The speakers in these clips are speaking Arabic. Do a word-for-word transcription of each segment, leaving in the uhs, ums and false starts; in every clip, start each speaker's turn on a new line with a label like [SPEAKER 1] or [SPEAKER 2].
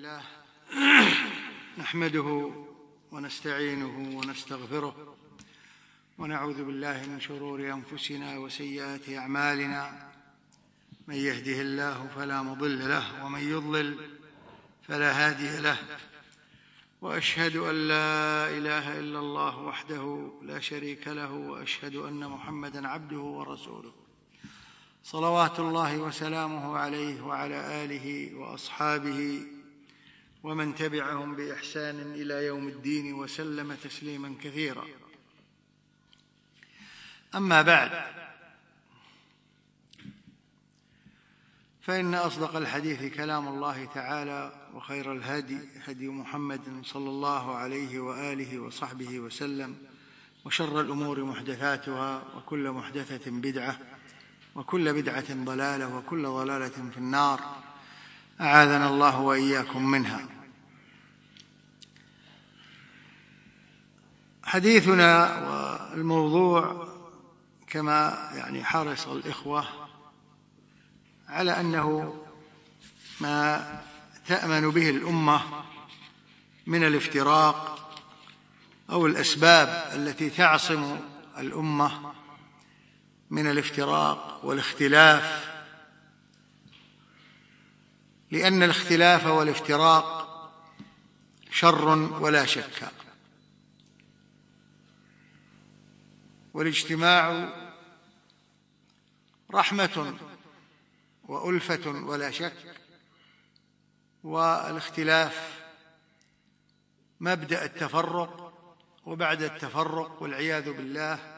[SPEAKER 1] لله نحمده ونستعينه ونستغفره ونعوذ بالله من شرور أنفسنا وسيئات أعمالنا. من يهده الله فلا مضل له ومن يضلل فلا هادي له، وأشهد أن لا إله إلا الله وحده لا شريك له، وأشهد أن محمدًا عبده ورسوله صلوات الله وسلامه عليه وعلى آله وأصحابه ومن تبعهم بإحسان إلى يوم الدين وسلم تسليماً كثيراً. أما بعد، فإن أصدق الحديث كلام الله تعالى، وخير الهدي هدي محمد صلى الله عليه وآله وصحبه وسلم، وشر الأمور محدثاتها، وكل محدثة بدعة، وكل بدعة ضلالة، وكل ضلالة في النار، أعاذنا الله وإياكم منها. حديثنا والموضوع كما يعني حرص الإخوة على أنه ما تأمن به الأمة من الافتراق أو الأسباب التي تعصم الأمة من الافتراق والاختلاف، لأن الاختلاف والافتراق شر ولا شك، والاجتماع رحمة وألفة ولا شك، والاختلاف مبدأ التفرق، وبعد التفرق والعياذ بالله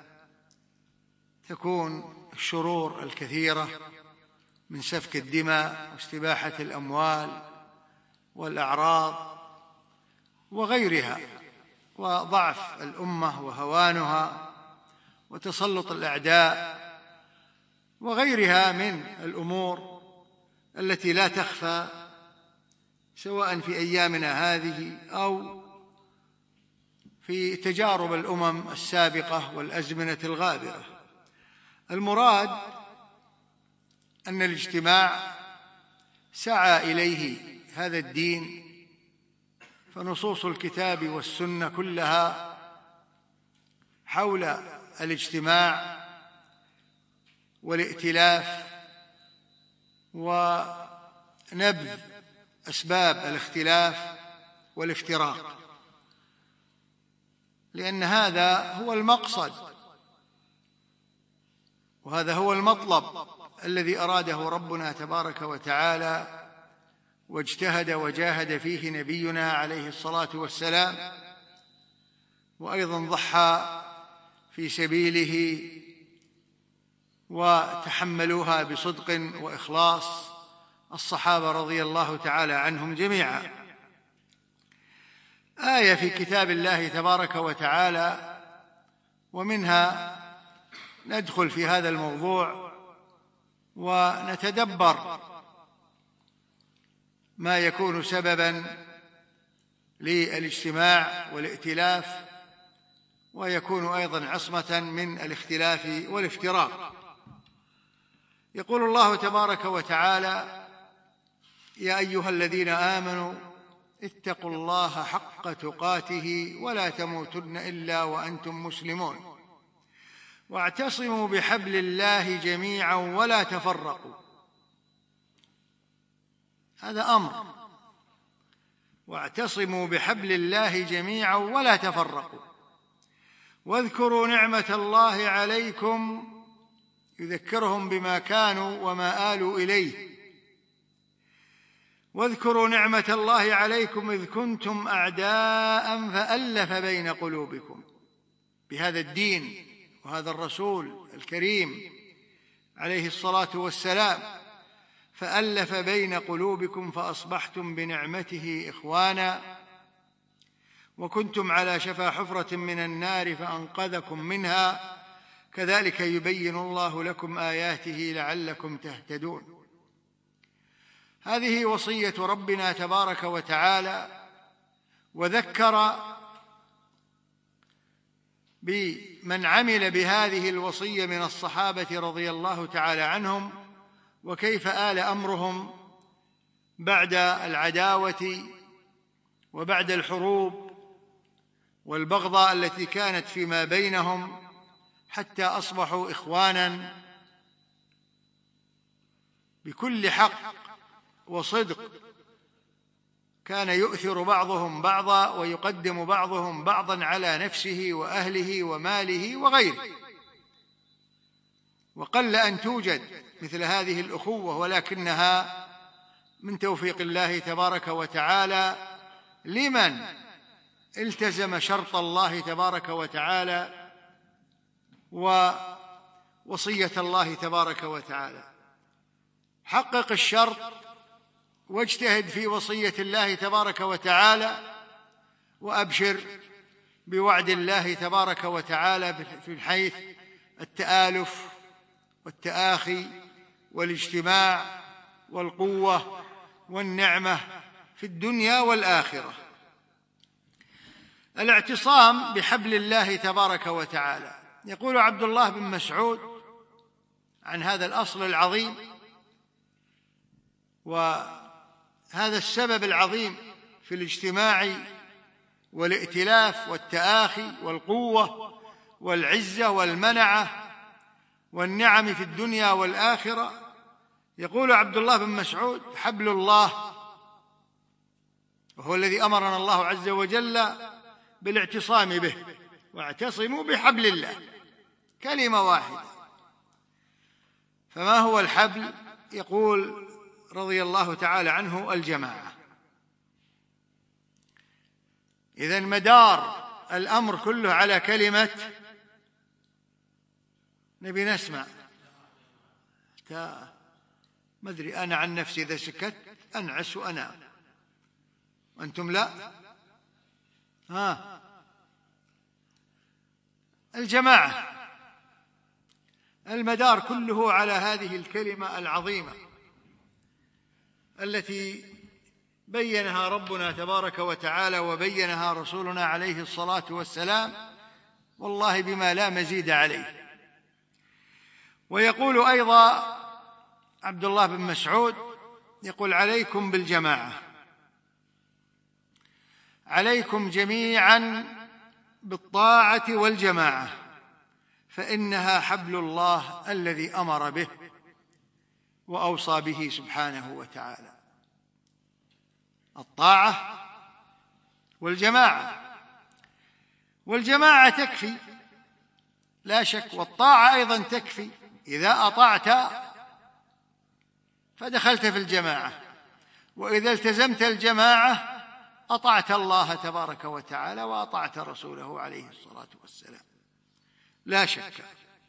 [SPEAKER 1] تكون الشرور الكثيرة من سفك الدماء واستباحة الأموال والأعراض وغيرها، وضعف الأمة وهوانها وتسلط الأعداء وغيرها من الأمور التي لا تخفى سواء في أيامنا هذه أو في تجارب الأمم السابقة والأزمنة الغابرة. المراد أن الاجتماع سعى إليه هذا الدين، فنصوص الكتاب والسنة كلها حول الاجتماع والائتلاف ونبذ أسباب الاختلاف والافتراق، لأن هذا هو المقصد وهذا هو المطلب الذي أراده ربنا تبارك وتعالى، واجتهد وجاهد فيه نبينا عليه الصلاة والسلام، وأيضا ضحى في سبيله وتحملوها بصدق وإخلاص الصحابة رضي الله تعالى عنهم جميعا. آية في كتاب الله تبارك وتعالى، ومنها ندخل في هذا الموضوع ونتدبر ما يكون سببا للاجتماع والائتلاف، ويكون أيضا عصمة من الاختلاف والافتراق. يقول الله تبارك وتعالى: يا أيها الذين آمنوا اتقوا الله حق تقاته ولا تموتن إلا وأنتم مسلمون واعتصموا بحبل الله جميعا ولا تفرقوا. هذا أمر، واعتصموا بحبل الله جميعا ولا تفرقوا واذكروا نعمة الله عليكم، يذكرهم بما كانوا وما آلوا إليه، واذكروا نعمة الله عليكم إذ كنتم أعداء فألف بين قلوبكم. بهذا الدين وهذا الرسول الكريم عليه الصلاة والسلام فألف بين قلوبكم فأصبحتم بنعمته إخوانا، وكنتم على شفا حفرة من النار فأنقذكم منها، كذلك يبين الله لكم آياته لعلكم تهتدون. هذه وصية ربنا تبارك وتعالى، وذكر بمن عمل بهذه الوصية من الصحابة رضي الله تعالى عنهم، وكيف آل أمرهم بعد العداوة وبعد الحروب والبغضاء التي كانت فيما بينهم، حتى أصبحوا إخواناً بكل حق وصدق. كان يؤثر بعضهم بعضا ويقدم بعضهم بعضا على نفسه وأهله وماله وغيره. وقل أن توجد مثل هذه الأخوة، ولكنها من توفيق الله تبارك وتعالى لمن التزم شرط الله تبارك وتعالى ووصية الله تبارك وتعالى. حقق الشرط واجتهد في وصية الله تبارك وتعالى، وأبشر بوعد الله تبارك وتعالى في حيث التآلف والتآخي والاجتماع والقوة والنعمة في الدنيا والآخرة. الاعتصام بحبل الله تبارك وتعالى. يقول عبد الله بن مسعود عن هذا الأصل العظيم وهذا السبب العظيم في الاجتماع والائتلاف والتآخي والقوة والعزة والمنعة والنعم في الدنيا والآخرة. يقول عبد الله بن مسعود: حبل الله، وهو الذي أمرنا الله عز وجل بالاعتصام به، واعتصموا بحبل الله، كلمة واحدة. فما هو الحبل؟ يقول رضي الله تعالى عنه: الجماعة. إذن مدار الأمر كله على كلمة، نبي نسمع. ما أدري أنا عن نفسي إذا سكت أنعس وأنام، وأنتم لا. ها، الجماعة. المدار كله على هذه الكلمة العظيمة التي بينها ربنا تبارك وتعالى وبينها رسولنا عليه الصلاة والسلام، والله بما لا مزيد عليه. ويقول أيضا عبد الله بن مسعود، يقول: عليكم بالجماعة، عليكم جميعا بالطاعة والجماعة، فإنها حبل الله الذي أمر به وأوصى به سبحانه وتعالى. الطاعة والجماعة، والجماعة تكفي لا شك، والطاعة أيضا تكفي. إذا أطعت فدخلت في الجماعة، وإذا التزمت الجماعة أطعت الله تبارك وتعالى وأطعت رسوله عليه الصلاة والسلام، لا شك.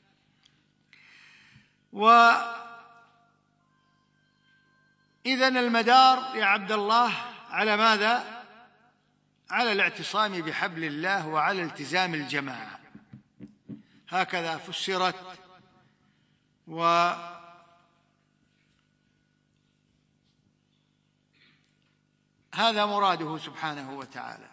[SPEAKER 1] وإذن المدار يا عبد الله على ماذا؟ على الاعتصام بحبل الله وعلى التزام الجماعة. هكذا فسرت، وهذا مراده سبحانه وتعالى.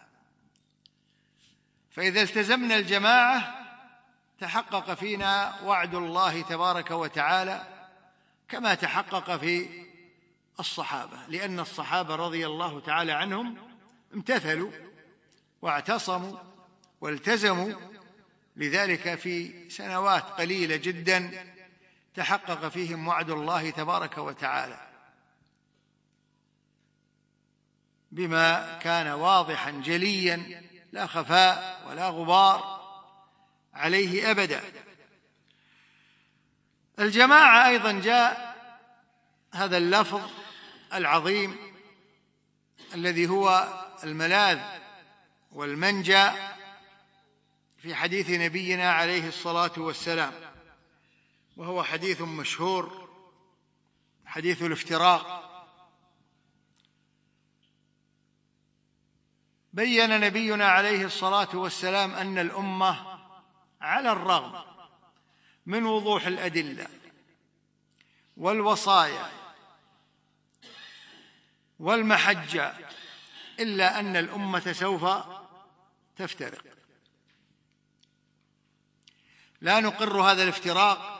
[SPEAKER 1] فإذا التزمنا الجماعة تحقق فينا وعد الله تبارك وتعالى كما تحقق في الصحابة، لأن الصحابة رضي الله تعالى عنهم امتثلوا واعتصموا والتزموا، لذلك في سنوات قليلة جدا تحقق فيهم وعد الله تبارك وتعالى بما كان واضحا جليا لا خفاء ولا غبار عليه أبدا. الجماعة أيضا جاء هذا اللفظ العظيم الذي هو الملاذ والمنجى في حديث نبينا عليه الصلاة والسلام، وهو حديث مشهور، حديث الافتراق. بين نبينا عليه الصلاة والسلام أن الأمة على الرغم من وضوح الأدلة والوصايا والمحجة إلا أن الأمة سوف تفترق. لا نقر هذا الافتراق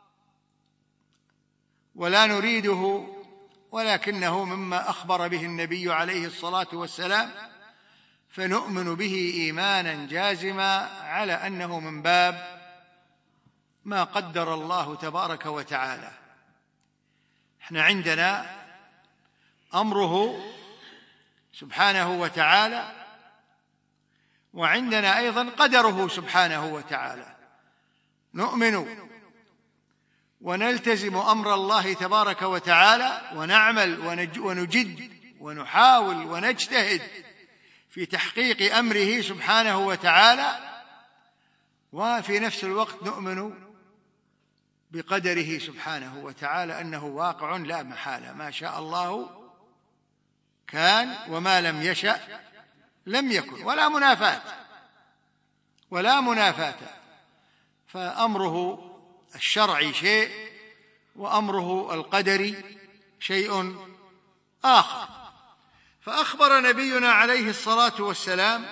[SPEAKER 1] ولا نريده، ولكنه مما أخبر به النبي عليه الصلاة والسلام فنؤمن به إيمانا جازما على أنه من باب ما قدر الله تبارك وتعالى. احنا عندنا أمره سبحانه وتعالى، وعندنا أيضا قدره سبحانه وتعالى. نؤمن ونلتزم أمر الله تبارك وتعالى، ونعمل ونجد ونحاول ونجتهد في تحقيق أمره سبحانه وتعالى، وفي نفس الوقت نؤمن بقدره سبحانه وتعالى أنه واقع لا محالة، ما شاء الله كان وما لم يشأ لم يكن، ولا منافاة ولا منافاة. فأمره الشرعي شيء، وأمره القدري شيء آخر. فأخبر نبينا عليه الصلاة والسلام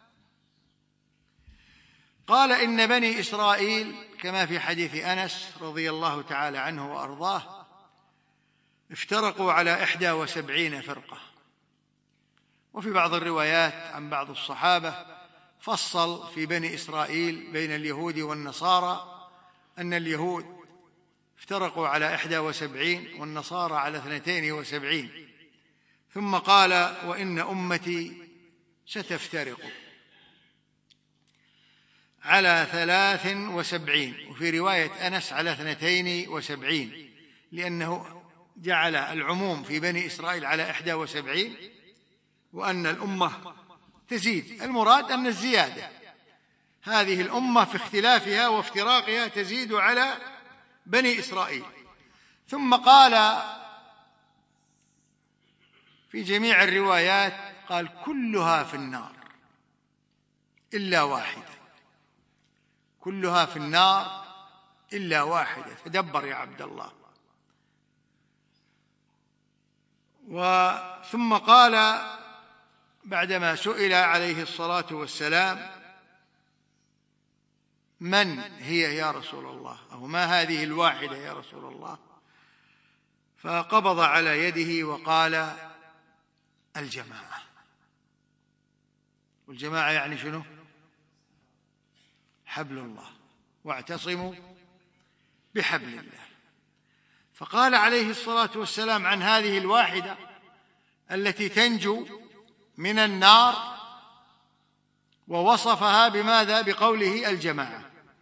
[SPEAKER 1] قال: إن بني إسرائيل، كما في حديث أنس رضي الله تعالى عنه وأرضاه، افترقوا على إحدى وسبعين فرقة. وفي بعض الروايات عن بعض الصحابة فصل في بني إسرائيل بين اليهود والنصارى أن اليهود افترقوا على إحدى وسبعين والنصارى على اثنتين وسبعين، ثم قال: وإن أمتي ستفترق على ثلاث وسبعين، وفي رواية أنس على اثنتين وسبعين، لأنه جعل العموم في بني إسرائيل على إحدى وسبعين، وأن الأمة تزيد. المراد أن الزيادة، هذه الأمة في اختلافها وافتراقها تزيد على بني إسرائيل. ثم قال في جميع الروايات، قال: كلها في النار إلا واحدة، كلها في النار إلا واحدة. تدبر يا عبد الله. وثم قال بعدما سئل عليه الصلاة والسلام: من هي يا رسول الله، أو ما هذه الواحدة يا رسول الله؟ فقبض على يده وقال: الجماعة. والجماعة يعني شنو؟ حبل الله، واعتصموا بحبل الله. فقال عليه الصلاة والسلام عن هذه الواحدة التي تنجو من النار، ووصفها بماذا؟ بقوله الجماعة.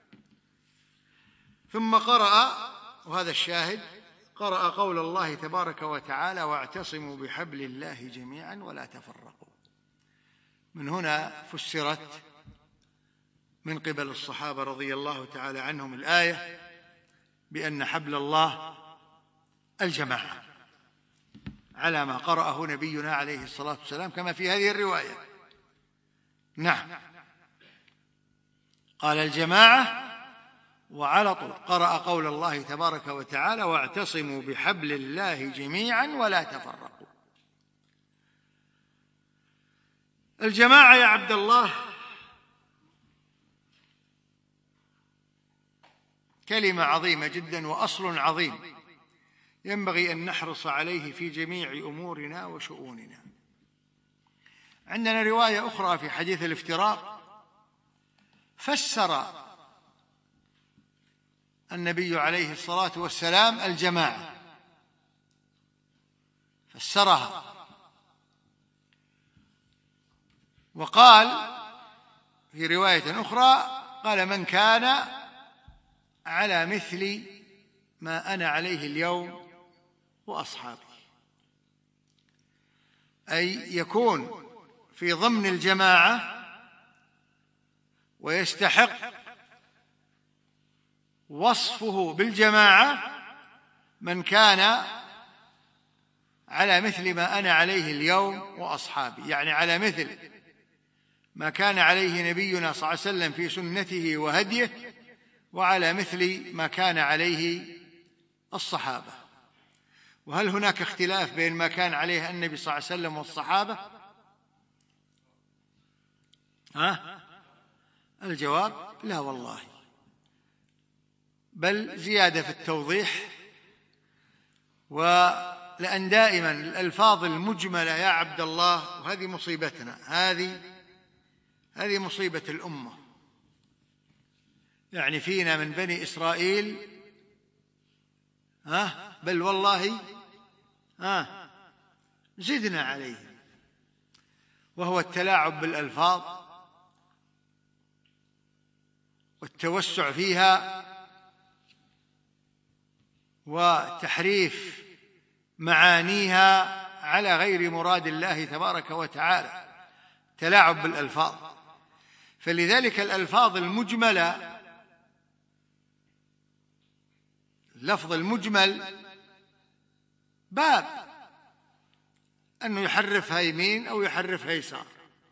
[SPEAKER 1] ثم قرأ، وهذا الشاهد، قرأ قول الله تبارك وتعالى: واعتصموا بحبل الله جميعا ولا تفرقوا. من هنا فسرت من قبل الصحابة رضي الله تعالى عنهم الآية بأن حبل الله الجماعة، على ما قرأه نبينا عليه الصلاة والسلام كما في هذه الرواية. نعم، قال الجماعة، وعلى طول قرأ قول الله تبارك وتعالى: واعتصموا بحبل الله جميعا ولا تفرقوا. الجماعة يا عبد الله كلمة عظيمة جدا، وأصل عظيم ينبغي أن نحرص عليه في جميع أمورنا وشؤوننا. عندنا رواية أخرى في حديث الافتراق فسر النبي عليه الصلاة والسلام الجماعة، فسرها وقال في رواية أخرى، قال: من كان على مثل ما أنا عليه اليوم وأصحابي، أي يكون في ضمن الجماعة ويستحق وصفه بالجماعة من كان على مثل ما أنا عليه اليوم وأصحابي، يعني على مثل ما كان عليه نبينا صلى الله عليه وسلم في سنته وهديه، وعلى مثل ما كان عليه الصحابة. وهل هناك اختلاف بين ما كان عليه النبي صلى الله عليه وسلم والصحابة؟ ها؟ الجواب: لا والله، بل زيادة في التوضيح. ولأن دائما الألفاظ المجملة يا عبد الله، وهذه مصيبتنا، هذه هذه مصيبة الأمة. يعني فينا من بني إسرائيل ها بل والله ها زدنا عليه، وهو التلاعب بالألفاظ والتوسع فيها وتحريف معانيها على غير مراد الله تبارك وتعالى، تلاعب بالألفاظ. فلذلك الألفاظ المجملة، اللفظ المجمل باب أنه يحرفها يمين أو يحرفها يسار.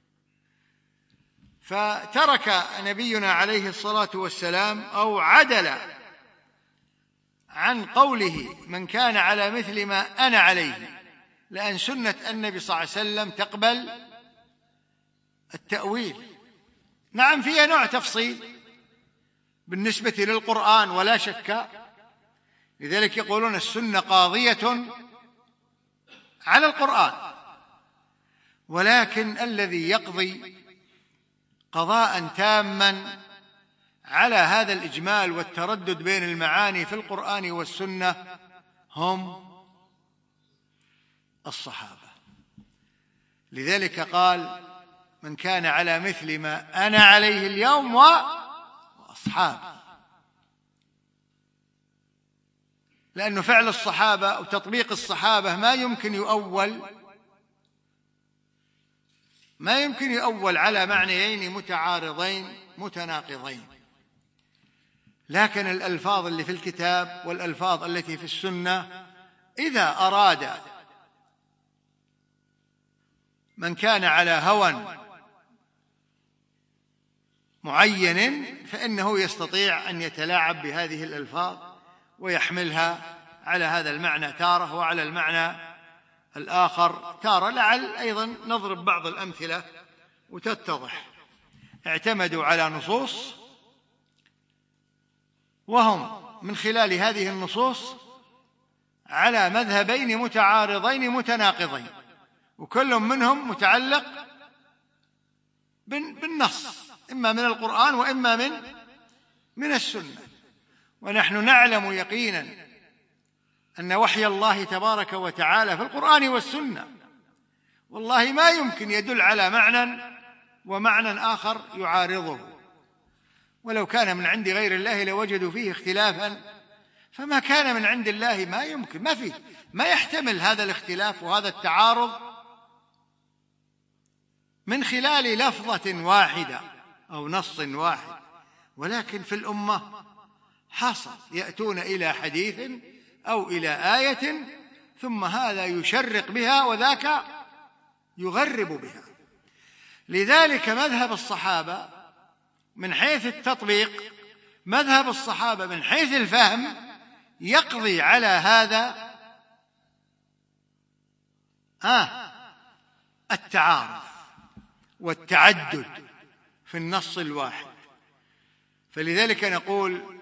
[SPEAKER 1] فترك نبينا عليه الصلاة والسلام أو عدل عن قوله من كان على مثل ما أنا عليه، لأن سنة النبي صلى الله عليه وسلم تقبل التأويل. نعم فيها نوع تفصيل بالنسبة للقرآن ولا شك، لذلك يقولون السنة قاضية على القرآن، ولكن الذي يقضي قضاء تاما على هذا الإجمال والتردد بين المعاني في القرآن والسنة هم الصحابة. لذلك قال من كان على مثل ما أنا عليه اليوم وأصحابي، لأنه فعل الصحابة أو تطبيق الصحابة ما يمكن يؤول ما يمكن يؤول على معنيين متعارضين متناقضين. لكن الألفاظ اللي في الكتاب والألفاظ التي في السنة إذا أراد من كان على هوى معين فإنه يستطيع أن يتلاعب بهذه الألفاظ ويحملها على هذا المعنى تارة وعلى المعنى الآخر تارة. لعل أيضا نضرب بعض الأمثلة وتتضح. اعتمدوا على نصوص وهم من خلال هذه النصوص على مذهبين متعارضين متناقضين، وكل منهم متعلق بالنص إما من القرآن وإما من من السنة. ونحن نعلم يقينا أن وحي الله تبارك وتعالى في القرآن والسنة والله ما يمكن يدل على معنى ومعنى آخر يعارضه، ولو كان من عند غير الله لوجدوا فيه اختلافا، فما كان من عند الله ما يمكن ما فيه ما يحتمل هذا الاختلاف وهذا التعارض من خلال لفظة واحدة أو نص واحد. ولكن في الأمة حصل يأتون إلى حديث أو إلى آية ثم هذا يشرق بها وذاك يغرب بها. لذلك مذهب الصحابة من حيث التطبيق، مذهب الصحابة من حيث الفهم يقضي على هذا آه التعارض والتعدد في النص الواحد. فلذلك نقول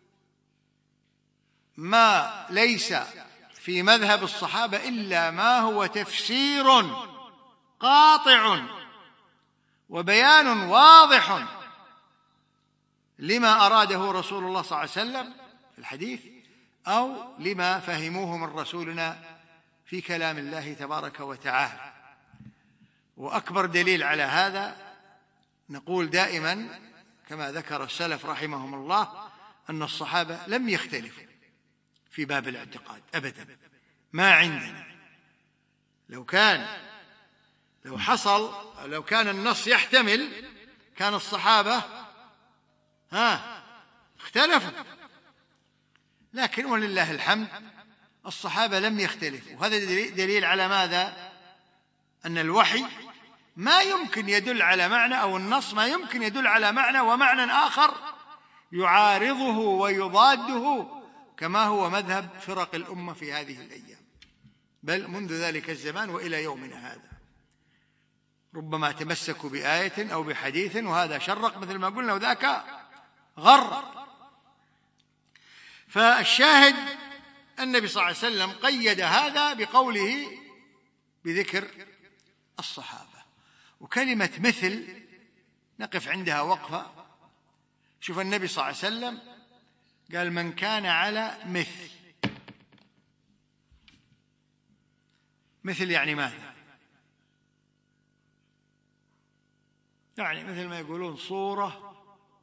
[SPEAKER 1] ما ليس في مذهب الصحابة إلا ما هو تفسير قاطع وبيان واضح لما أراده رسول الله صلى الله عليه وسلم في الحديث أو لما فهموه من رسولنا في كلام الله تبارك وتعالى. وأكبر دليل على هذا نقول دائما كما ذكر السلف رحمهم الله أن الصحابة لم يختلفوا في باب الاعتقاد أبدا. ما عندنا لو كان لو حصل لو كان النص يحتمل كان الصحابة ها اختلفوا، لكن ولله الحمد الصحابة لم يختلفوا. وهذا دليل على ماذا؟ أن الوحي ما يمكن يدل على معنى أو النص ما يمكن يدل على معنى ومعنى آخر يعارضه ويضاده كما هو مذهب فرق الأمة في هذه الأيام، بل منذ ذلك الزمان وإلى يومنا هذا. ربما تمسكوا بآية أو بحديث وهذا شرق مثل ما قلنا وذاك غر. فالشاهد النبي صلى الله عليه وسلم قيد هذا بقوله بذكر الصحابة. وكلمة مثل نقف عندها وقفة. شوف النبي صلى الله عليه وسلم قال: من كان على مثل. مثل يعني ماذا؟ يعني مثل ما يقولون صورة،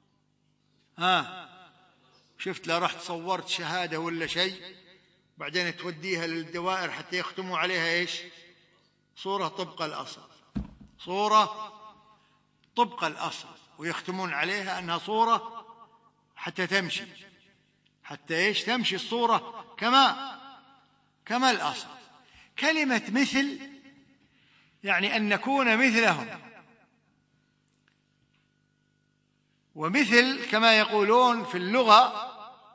[SPEAKER 1] ها شفت لو رحت صورت شهادة ولا شيء بعدين توديها للدوائر حتى يختموا عليها إيش؟ صورة طبق الأصل، صورة طبق الأصل، ويختمون عليها أنها صورة حتى تمشي، حتى إيش؟ تمشي الصورة كما كما الأصل. كلمة مثل يعني أن نكون مثلهم. ومثل كما يقولون في اللغة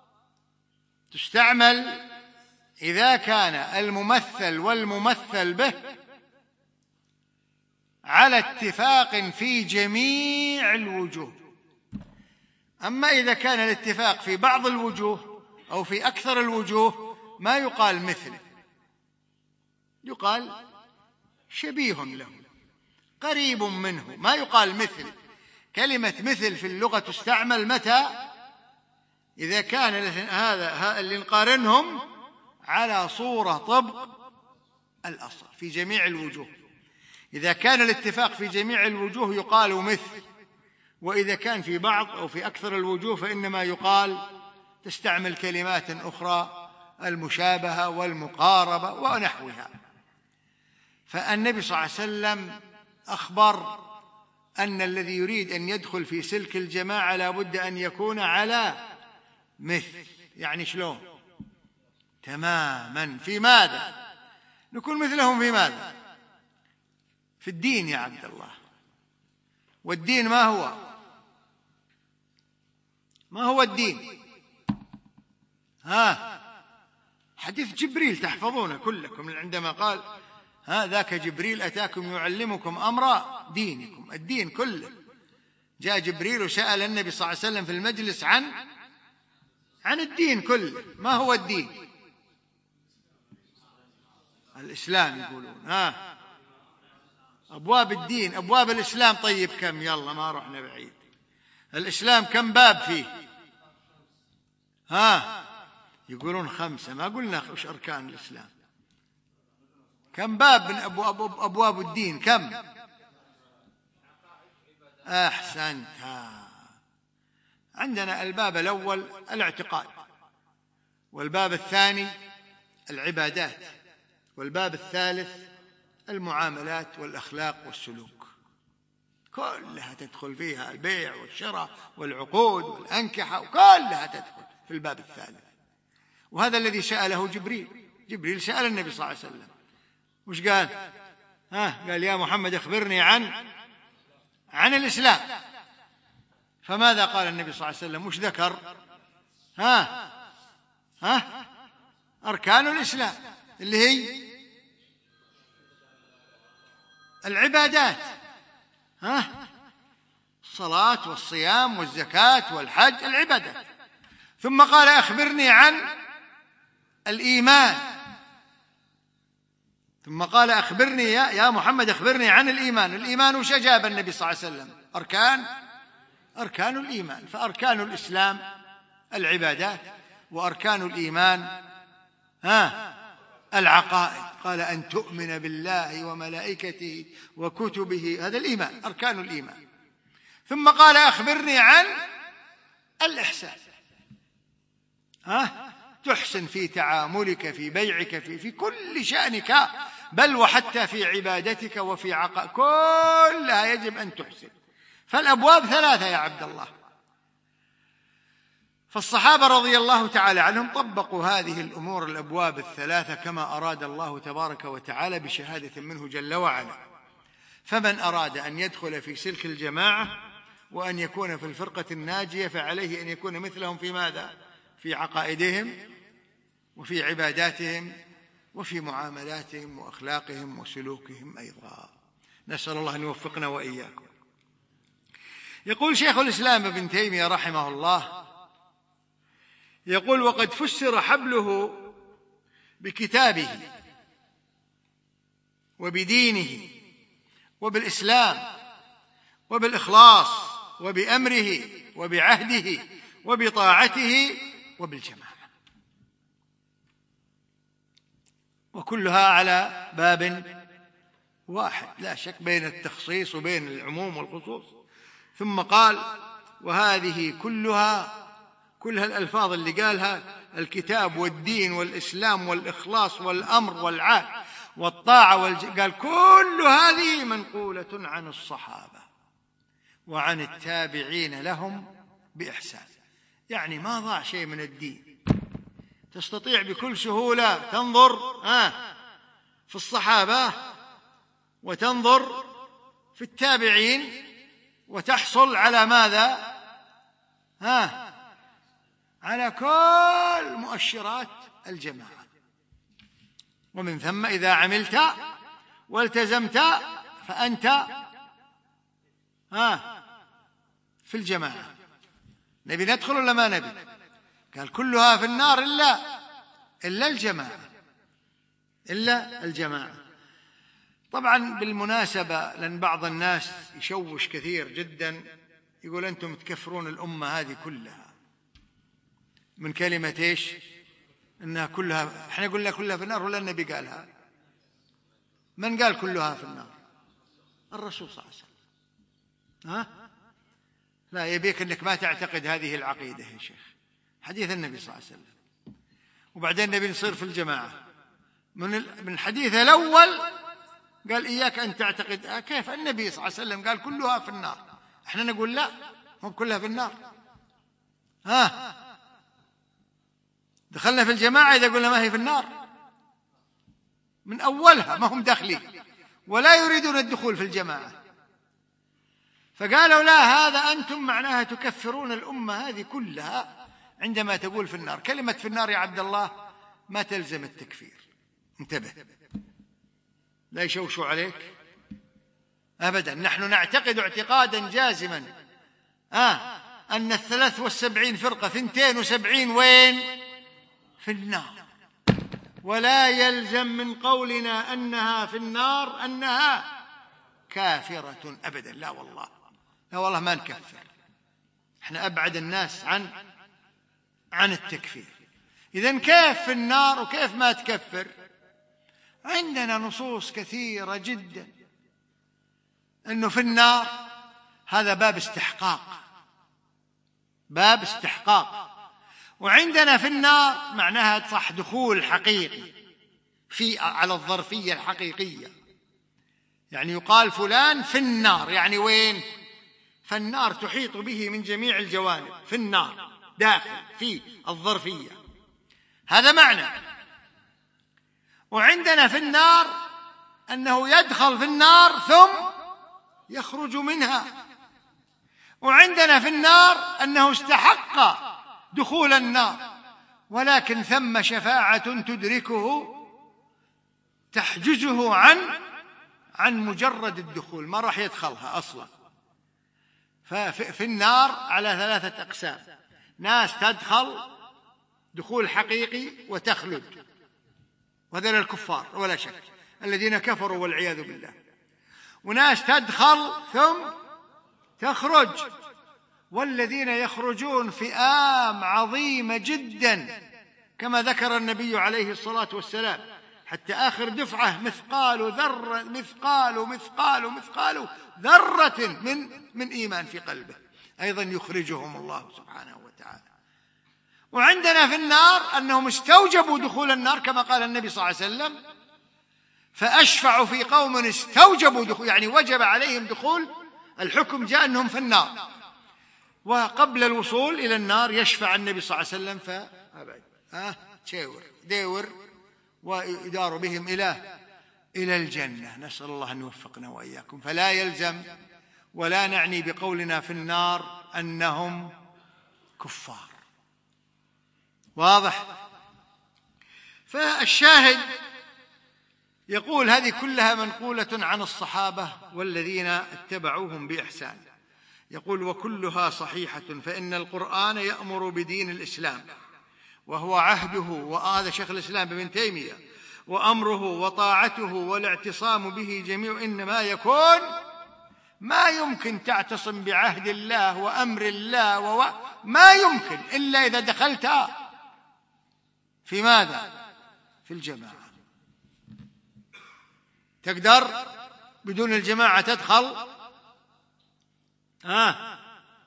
[SPEAKER 1] تستعمل إذا كان الممثل والممثل به على اتفاق في جميع الوجوه. أما إذا كان الاتفاق في بعض الوجوه أو في أكثر الوجوه ما يقال مثل، يقال شبيه له، قريب منه، ما يقال مثل. كلمة مثل في اللغة تستعمل متى؟ إذا كان هذا اللي نقارنهم على صورة طبق الأصل في جميع الوجوه. إذا كان الاتفاق في جميع الوجوه يقال مثل، وإذا كان في بعض أو في أكثر الوجوه فإنما يقال، تستعمل كلمات أخرى، المشابهة والمقاربة ونحوها. فالنبي صلى الله عليه وسلم أخبر أن الذي يريد أن يدخل في سلك الجماعة لا بد أن يكون على مثل. يعني شلون؟ تماما. في ماذا؟ نكون مثلهم في ماذا؟ في الدين يا عبد الله. والدين ما هو؟ ما هو الدين؟ ها حديث جبريل تحفظونه كلكم عندما قال: ها ذاك جبريل أتاكم يعلمكم أمر دينكم. الدين كله. جاء جبريل وسأل النبي صلى الله عليه وسلم في المجلس عن عن الدين كله. ما هو الدين؟ الإسلام يقولون. ها أبواب الدين، أبواب الإسلام. طيب كم؟ يلا ما رحنا بعيد. الإسلام كم باب فيه؟ ها يقولون خمسة. ما قلنا وش أركان الإسلام؟ كم باب من أبواب, أبواب الدين؟ كم؟ أحسنت. عندنا الباب الأول الاعتقاد، والباب الثاني العبادات، والباب الثالث المعاملات والأخلاق والسلوك. كلها تدخل فيها البيع والشراء والعقود والأنكحة، وكلها تدخل في الباب الثالث. وهذا الذي سأله جبريل. جبريل سأل النبي صلى الله عليه وسلم وش قال؟ ها قال: يا محمد أخبرني عن عن الإسلام. فماذا قال النبي صلى الله عليه وسلم؟ وش ذكر؟ ها ها أركان الإسلام اللي هي العبادات، ها الصلاة والصيام والزكاة والحج، العبادات. ثم قال: أخبرني عن الإيمان. ثم قال: أخبرني يا, يا محمد أخبرني عن الإيمان. الإيمان وش أجاب النبي صلى الله عليه وسلم؟ أركان أركان الإيمان. فأركان الإسلام العبادات، وأركان الإيمان ها العقائد. قال: أن تؤمن بالله وملائكته وكتبه، هذا الإيمان، أركان الإيمان. ثم قال: أخبرني عن الإحسان. ها تحسن في تعاملك، في بيعك، في, في كل شأنك، بل وحتى في عبادتك وفي عقائد، كلها يجب أن تحسن. فالأبواب ثلاثة يا عبد الله. فالصحابة رضي الله تعالى عنهم طبقوا هذه الأمور الأبواب الثلاثة كما أراد الله تبارك وتعالى بشهادة منه جل وعلا. فمن أراد أن يدخل في سلك الجماعة وأن يكون في الفرقة الناجية فعليه أن يكون مثلهم في ماذا؟ في عقائدهم وفي عباداتهم وفي معاملاتهم وأخلاقهم وسلوكهم أيضا. نسأل الله أن يوفقنا وإياكم. يقول شيخ الإسلام ابن تيمية رحمه الله، يقول: وقد فسر حبله بكتابه وبدينه وبالإسلام وبالإخلاص وبأمره وبعهده وبطاعته وبالجماعة، وكلها على باب واحد لا شك بين التخصيص وبين العموم والخصوص. ثم قال: وهذه كلها كلها الألفاظ اللي قالها الكتاب والدين والإسلام والإخلاص والأمر والعهد والطاعة والج... قال كل هذه منقولة عن الصحابة وعن التابعين لهم بإحسان. يعني ما ضاع شيء من الدين. تستطيع بكل سهولة تنظر آه في الصحابة وتنظر في التابعين وتحصل على ماذا؟ ها على كل مؤشرات الجماعة. ومن ثم إذا عملت والتزمت فأنت ها في الجماعة. نبي ندخل ولا ما نبي؟ قال كلها في النار إلا إلا الجماعة إلا الجماعة. طبعا بالمناسبة، لأن بعض الناس يشوش كثير جدا، يقول أنتم تكفرون الأمة هذه كلها من كلمة إيش؟ إنها كلها، إحنا قلنا كلها في النار ولا النبي قالها؟ من قال كلها في النار؟ الرسول صلى الله عليه وسلم. ها؟ لا، يبيك أنك ما تعتقد هذه العقيدة يا شيخ. حديث النبي صلى الله عليه وسلم، وبعدين النبي نصير في الجماعة. من من الحديث الأول قال إياك أن تعتقد. آه كيف؟ النبي صلى الله عليه وسلم قال كلها في النار، إحنا نقول لا، هم كلها في النار. ها دخلنا في الجماعة إذا قلنا ما هي في النار من أولها، ما هم داخلين ولا يريدون الدخول في الجماعة. فقالوا لا، هذا أنتم معناها تكفرون الأمة هذه كلها عندما تقول في النار. كلمة في النار يا عبد الله ما تلزم التكفير، انتبه، لا يشوشوا عليك أبدا. نحن نعتقد اعتقادا جازما آه أن الثلاث والسبعين فرقة ثنتين وسبعين وين؟ في النار. ولا يلزم من قولنا أنها في النار أنها كافرة أبدا. لا والله، لا والله ما نكفر. احنا أبعد الناس عن عن التكفير. إذن كيف في النار وكيف ما تكفر؟ عندنا نصوص كثيرة جدا أنه في النار، هذا باب استحقاق، باب استحقاق. وعندنا في النار معناها صح دخول حقيقي في على الظرفية الحقيقية. يعني يقال فلان في النار، يعني وين؟ فالنار تحيط به من جميع الجوانب، في النار داخل في الظرفية، هذا معنى. وعندنا في النار أنه يدخل في النار ثم يخرج منها. وعندنا في النار أنه استحق دخول النار، ولكن ثم شفاعة تدركه تحجزه عن عن مجرد الدخول، ما راح يدخلها أصلا. ففي النار على ثلاثة أقسام: ناس تدخل دخول حقيقي وتخلد، وهذول الكفار ولا شك الذين كفروا والعياذ بالله. وناس تدخل ثم تخرج، والذين يخرجون فئام عظيمة جدا كما ذكر النبي عليه الصلاة والسلام، حتى آخر دفعة مثقال ذرة مثقال مثقال مثقال ذرة من من إيمان في قلبه، أيضا يخرجهم الله سبحانه وتعالى. وعندنا في النار أنهم استوجبوا دخول النار كما قال النبي صلى الله عليه وسلم: فأشفع في قوم استوجبوا دخول، يعني وجب عليهم دخول، الحكم جاء أنهم في النار، وقبل الوصول إلى النار يشفع النبي صلى الله عليه وسلم فأبعد ها تشاور ديور ويدار بهم إلى إلى الجنة. نسأل الله أن يوفقنا وإياكم. فلا يلزم ولا نعني بقولنا في النار أنهم كفار. واضح؟ فالشاهد يقول هذه كلها منقولة عن الصحابة والذين اتبعوهم بإحسان. يقول: وكلها صحيحة، فإن القرآن يأمر بدين الإسلام وهو عهده، وهذا شيخ الإسلام ابن تيمية، وأمره وطاعته والاعتصام به جميع إنما يكون ما يمكن تعتصم بعهد الله وأمر الله و... ما يمكن إلا إذا دخلت في ماذا؟ في الجماعة. تقدر بدون الجماعة تدخل؟ آه.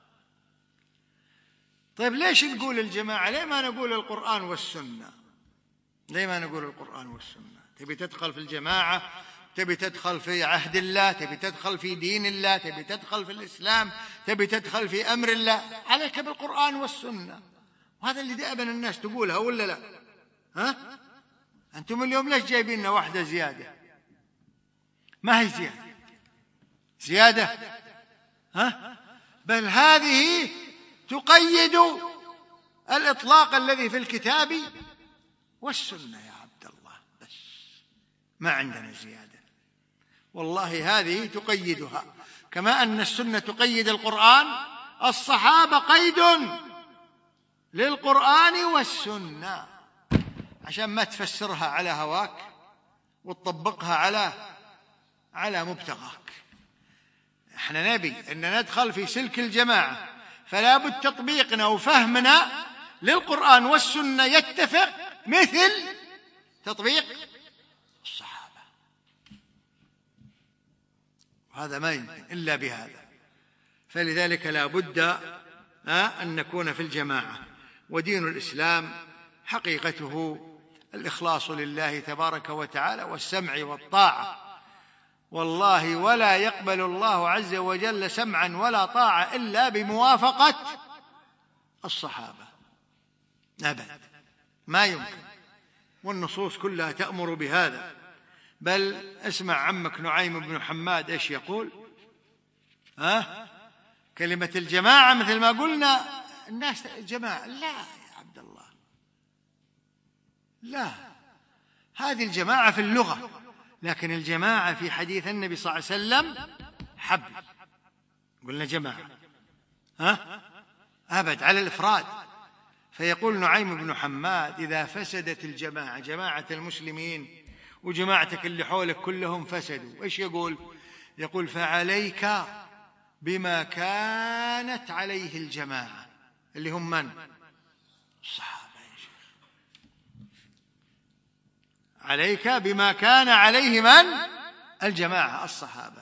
[SPEAKER 1] طيب ليش نقول الجماعة؟ ليه ما نقول القرآن والسنة؟ ليه ما نقول القرآن والسنة؟ تبي تدخل في الجماعة، تبي تدخل في عهد الله، تبي تدخل في دين الله، تبي تدخل في الإسلام، تبي تدخل في أمر الله، عليك بالقرآن والسنة. وهذا اللي دائما الناس تقولها ولا لا؟ ها؟ أنتم اليوم ليش جايبين لنا واحدة زيادة؟ ما هي زيادة زيادة ها؟ بل هذه تقيد الإطلاق الذي في الكتاب والسنة يا عبد الله، بس ما عندنا زيادة. والله هذه تقيدها، كما أن السنة تقيد القرآن، الصحابة قيد للقرآن والسنة، عشان ما تفسرها على هواك وتطبقها على على مبتغاك. احنا نبي أن ندخل في سلك الجماعة، فلا بد تطبيقنا وفهمنا للقرآن والسنة يتفق مثل تطبيق الصحابة، وهذا ما يمكن إلا بهذا. فلذلك لا بد أن نكون في الجماعة. ودين الإسلام حقيقته الإخلاص لله تبارك وتعالى والسمع والطاعة. والله ولا يقبل الله عز وجل سمعا ولا طاعة إلا بموافقة الصحابة أبدا، ما يمكن. والنصوص كلها تأمر بهذا. بل اسمع عمك نعيم بن حماد ايش يقول؟ ها؟ كلمة الجماعة مثل ما قلنا الناس جماعة، لا يا عبد الله، لا، هذه الجماعة في اللغة، لكن الجماعة في حديث النبي صلى الله عليه وسلم حبل. قلنا جماعة ها؟ أبد على الإفراد. فيقول نعيم بن حماد: إذا فسدت الجماعة، جماعة المسلمين وجماعتك اللي حولك كلهم فسدوا، إيش يقول؟ يقول: فعليك بما كانت عليه الجماعة، اللي هم من؟ الصحابة يا شيخ. عليك بما كان عليه من؟ الجماعة الصحابة،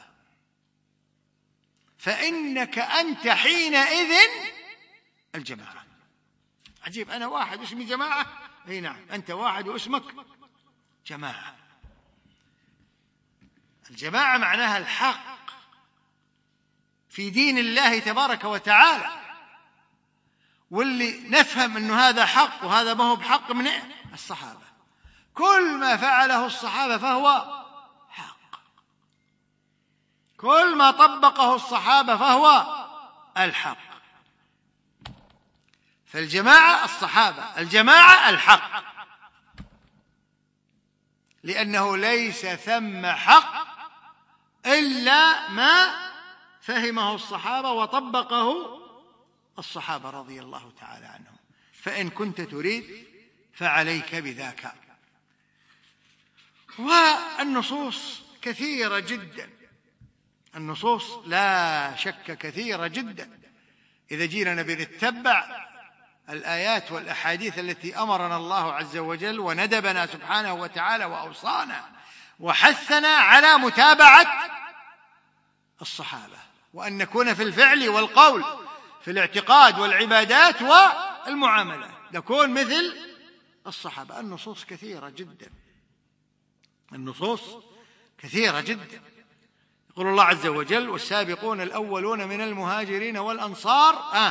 [SPEAKER 1] فإنك أنت حينئذ الجماعة. عجيب، أنا واحد اسمي جماعة؟ أي نعم، أنت واحد واسمك جماعة. الجماعة معناها الحق في دين الله تبارك وتعالى، واللي نفهم أنه هذا حق وهذا ما هو بحق من الصحابة. كل ما فعله الصحابة فهو حق، كل ما طبقه الصحابة فهو الحق. فالجماعة الصحابة، الجماعة الحق، لأنه ليس ثم حق إلا ما فهمه الصحابة وطبقه الصحابة رضي الله تعالى عنهم. فإن كنت تريد فعليك بذاك. والنصوص كثيرة جدا، النصوص لا شك كثيرة جدا. إذا جينا نبي نتبع الآيات والأحاديث التي أمرنا الله عز وجل وندبنا سبحانه وتعالى وأوصانا وحثنا على متابعة الصحابة، وأن نكون في الفعل والقول، في الاعتقاد والعبادات والمعاملات نكون مثل الصحابة. النصوص كثيرة جدا، النصوص كثيرة جدا. يقول الله عز وجل: والسابقون الأولون من المهاجرين والأنصار آه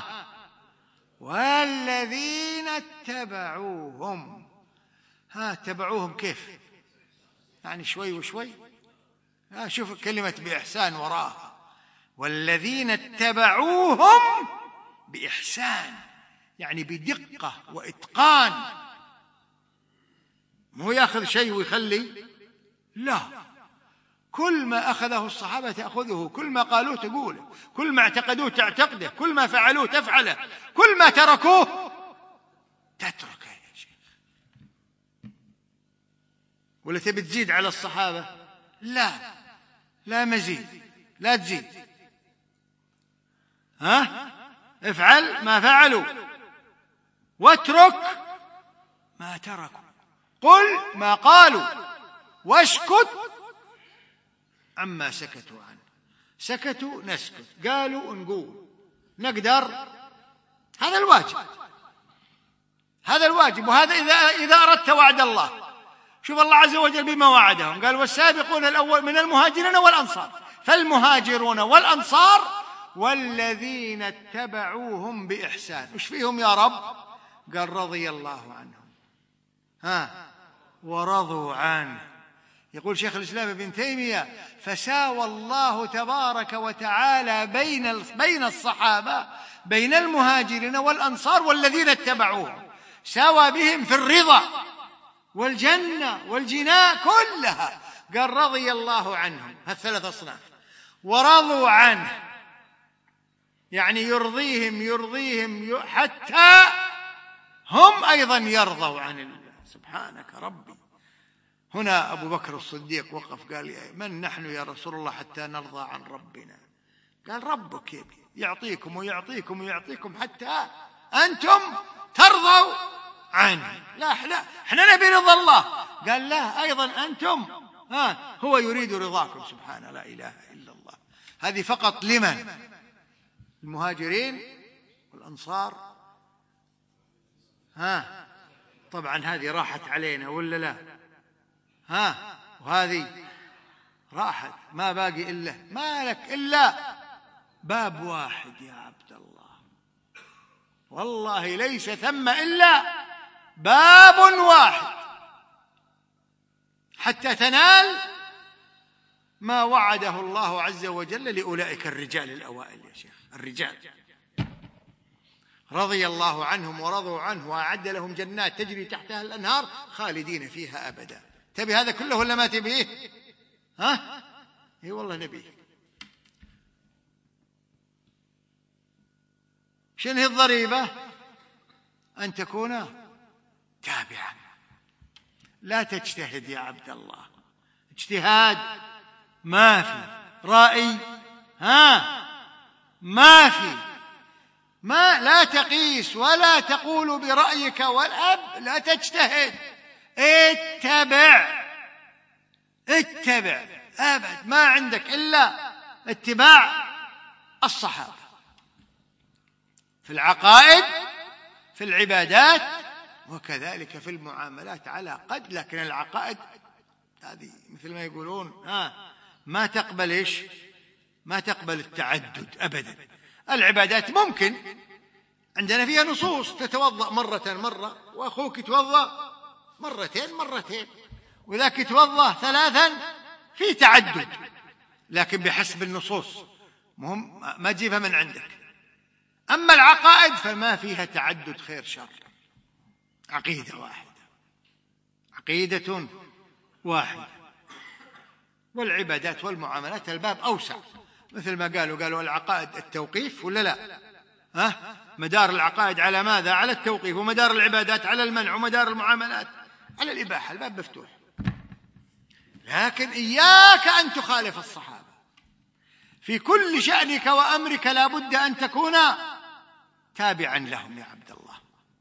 [SPEAKER 1] والذين اتبعوهم. ها تبعوهم كيف؟ يعني شوي وشوي. ها شوف كلمة بإحسان وراها، والذين اتبعوهم بإحسان، يعني بدقة وإتقان، مو يأخذ شيء ويخلي، لا، كل ما أخذه الصحابة تأخذه، كل ما قالوه تقوله، كل ما اعتقدوه تعتقده، كل ما فعلوه تفعله، كل ما تركوه تتركه يا شيخ. ولا تبي تزيد على الصحابة؟ لا، لا مزيد، لا تزيد، ها افعل ما فعلوا واترك ما تركوا، قل ما قالوا واسكت عما سكتوا عنه. سكتوا نسكت، قالوا نقول، نقدر. هذا الواجب، هذا الواجب. وهذا إذا إذا أردت وعد الله. شوف الله عز وجل بما وعدهم، قال والسابقون الأول من المهاجرين والأنصار، فالمهاجرون والأنصار والذين اتبعوهم بإحسان. وش فيهم يا رب؟ قال رضي الله عنهم ها ورضوا عنه. يقول شيخ الإسلام ابن تيمية فساوى الله تبارك وتعالى بين بين الصحابة، بين المهاجرين والأنصار والذين اتبعوهم، ساوى بهم في الرضا والجنة والجناء كلها. قال رضي الله عنهم، هالثلاث أصناف، ورضوا عنه، يعني يرضيهم يرضيهم حتى هم أيضا يرضوا عن الله. سبحانك ربي. هنا أبو بكر الصديق وقف قال من نحن يا رسول الله حتى نرضى عن ربنا؟ قال ربك يعطيكم ويعطيكم ويعطيكم حتى أنتم ترضوا عنه. لا احنا احنا نبي رضا الله. قال لا أيضا أنتم ها هو يريد رضاكم. سبحان لا إله إلا الله. هذه فقط لمن؟ المهاجرين والأنصار. ها طبعا هذه راحت علينا ولا لا؟ ها وهذه راحت، ما باقي إلا ما لك إلا باب واحد يا عبد الله، والله ليس ثم إلا باب واحد حتى تنال ما وعده الله عز وجل لأولئك الرجال الأوائل. يا شيخ الرجال رضي الله عنهم ورضوا عنه وأعد لهم جنات تجري تحتها الأنهار خالدين فيها أبدا. تبي هذا كله ولا ما تبيه؟ ها اي والله نبيه. شنو هي الضريبة؟ أن تكون تابعا، لا تجتهد يا عبد الله. اجتهاد ما في، رأي ها ما في، ما لا تقيس ولا تقول برأيك والأب، لا تجتهد، اتبع اتبع أبد. ما عندك إلا اتباع الصحابة في العقائد، في العبادات، وكذلك في المعاملات على قد. لكن العقائد هذه مثل ما يقولون ها ما تقبل إيش؟ ما تقبل التعدد أبدا. العبادات ممكن عندنا فيها نصوص، تتوضأ مرة مرة، وأخوك يتوضأ مرتين مرتين، وذاك يتوضأ ثلاثا، في تعدد، لكن بحسب النصوص، مهم ما تجيبها من عندك. أما العقائد فما فيها تعدد خير شر، عقيدة واحدة، عقيدة واحدة. والعبادات والمعاملات الباب أوسع، مثل ما قالوا قالوا العقائد التوقيف ولا لا؟ ها مدار العقائد على ماذا؟ على التوقيف، ومدار العبادات على المنع، ومدار المعاملات على الإباحة. الباب مفتوح. لكن إياك أن تخالف الصحابة في كل شأنك وأمرك، لا بد أن تكون تابعا لهم يا عبد الله.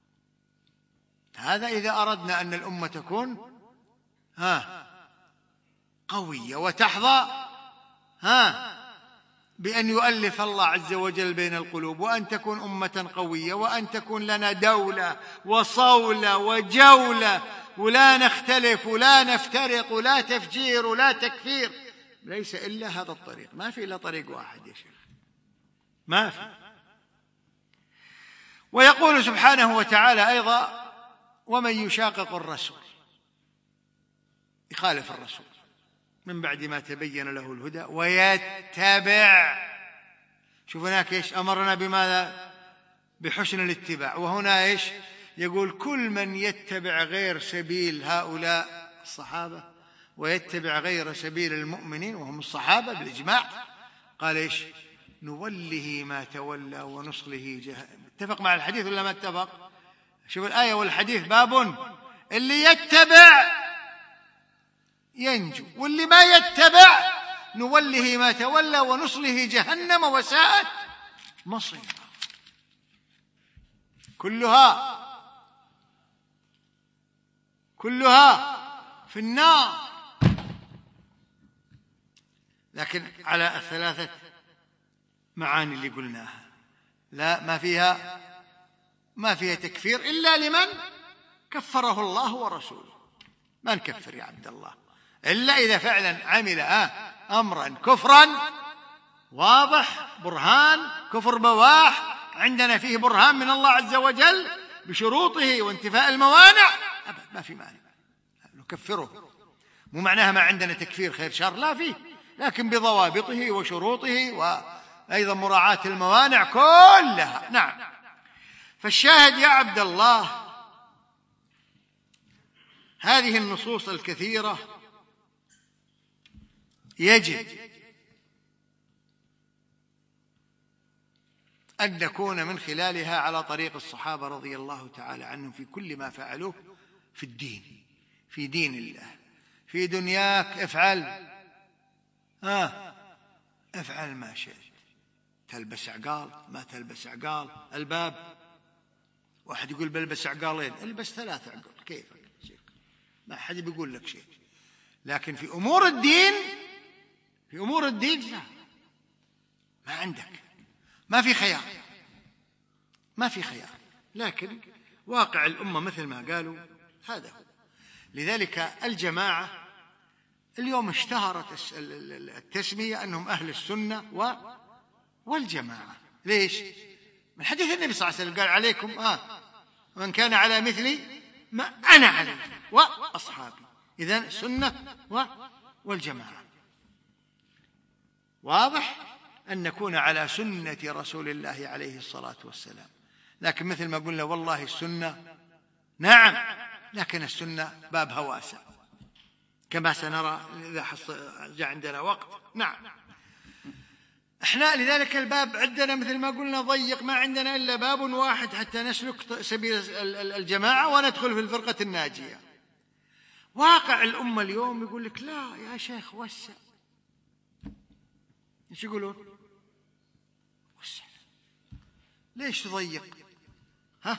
[SPEAKER 1] هذا إذا أردنا أن الأمة تكون ها قوية وتحظى ها بأن يؤلف الله عز وجل بين القلوب، وأن تكون أمة قوية، وأن تكون لنا دولة وصولة وجولة، ولا نختلف ولا نفترق ولا تفجير ولا تكفير. ليس إلا هذا الطريق، ما في إلا طريق واحد يا شيخ، ما في. ويقول سبحانه وتعالى أيضا ومن يشاقق الرسول، يخالف الرسول من بعد ما تبين له الهدى ويتبع. شوف هناك إيش أمرنا بماذا؟ بحسن الاتباع. وهنا إيش يقول؟ كل من يتبع غير سبيل هؤلاء الصحابة ويتبع غير سبيل المؤمنين وهم الصحابة بالإجماع، قال إيش؟ نوله ما تولى ونصله جهنم. اتفق مع الحديث ولا ما اتفق؟ شوف الآية والحديث باب، اللي يتبع ينجو، واللي ما يتبع نوله ما تولى ونصله جهنم وساءت مصيرها كلها كلها في النار. لكن على الثلاثة معاني اللي قلناها، لا ما فيها ما فيها تكفير إلا لمن كفره الله ورسوله. ما نكفر يا عبد الله إلا إذا فعلا عمل أمرا كفرا واضح، برهان كفر بواح، عندنا فيه برهان من الله عز وجل بشروطه وانتفاء الموانع، أبدا ما في مانع نكفره. مو معناها ما عندنا تكفير خير شر، لا فيه، لكن بضوابطه وشروطه وأيضا مراعاة الموانع كلها. نعم. فالشاهد يا عبد الله هذه النصوص الكثيرة يجب أن نكون من خلالها على طريق الصحابة رضي الله تعالى عنهم في كل ما فعلوه في الدين، في دين الله. في دنياك افعل آه افعل ما شئت، تلبس عقال ما تلبس عقال، الباب واحد يقول بلبس عقالين، البس ثلاث عقال كيفك، ما حد بيقول لك شيء. لكن في أمور الدين في أمور الدين لا، ما عندك، ما في خيار، ما في خيار. لكن واقع الأمة مثل ما قالوا هذا هو. لذلك الجماعة اليوم اشتهرت التسمية أنهم أهل السنة والجماعة. ليش؟ من حديث النبي صلى الله عليه وسلم قال عليكم آه من كان على مثلي ما أنا عليه وأصحابي. إذن السنة والجماعة. واضح أن نكون على سنة رسول الله عليه الصلاة والسلام. لكن مثل ما قلنا والله السنة نعم، لكن السنة بابها واسع كما سنرى إذا جاء عندنا وقت. نعم. احنا لذلك الباب عندنا مثل ما قلنا ضيق، ما عندنا إلا باب واحد حتى نسلك سبيل الجماعة وندخل في الفرقة الناجية. واقع الأمة اليوم يقول لك لا يا شيخ وسع. ايش يقولون؟ وسع. ليش تضيق؟ ها؟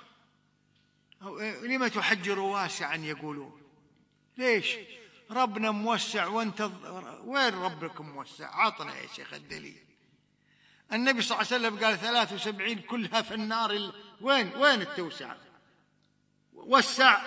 [SPEAKER 1] لما تحجر واسعا يقولون؟ ليش؟ ربنا موسع وانت وين ربكم موسع؟ عطنا يا شيخ الدليل. النبي صلى الله عليه وسلم قال ثلاث وسبعين كلها في النار ال... وين وين التوسعة؟ وسع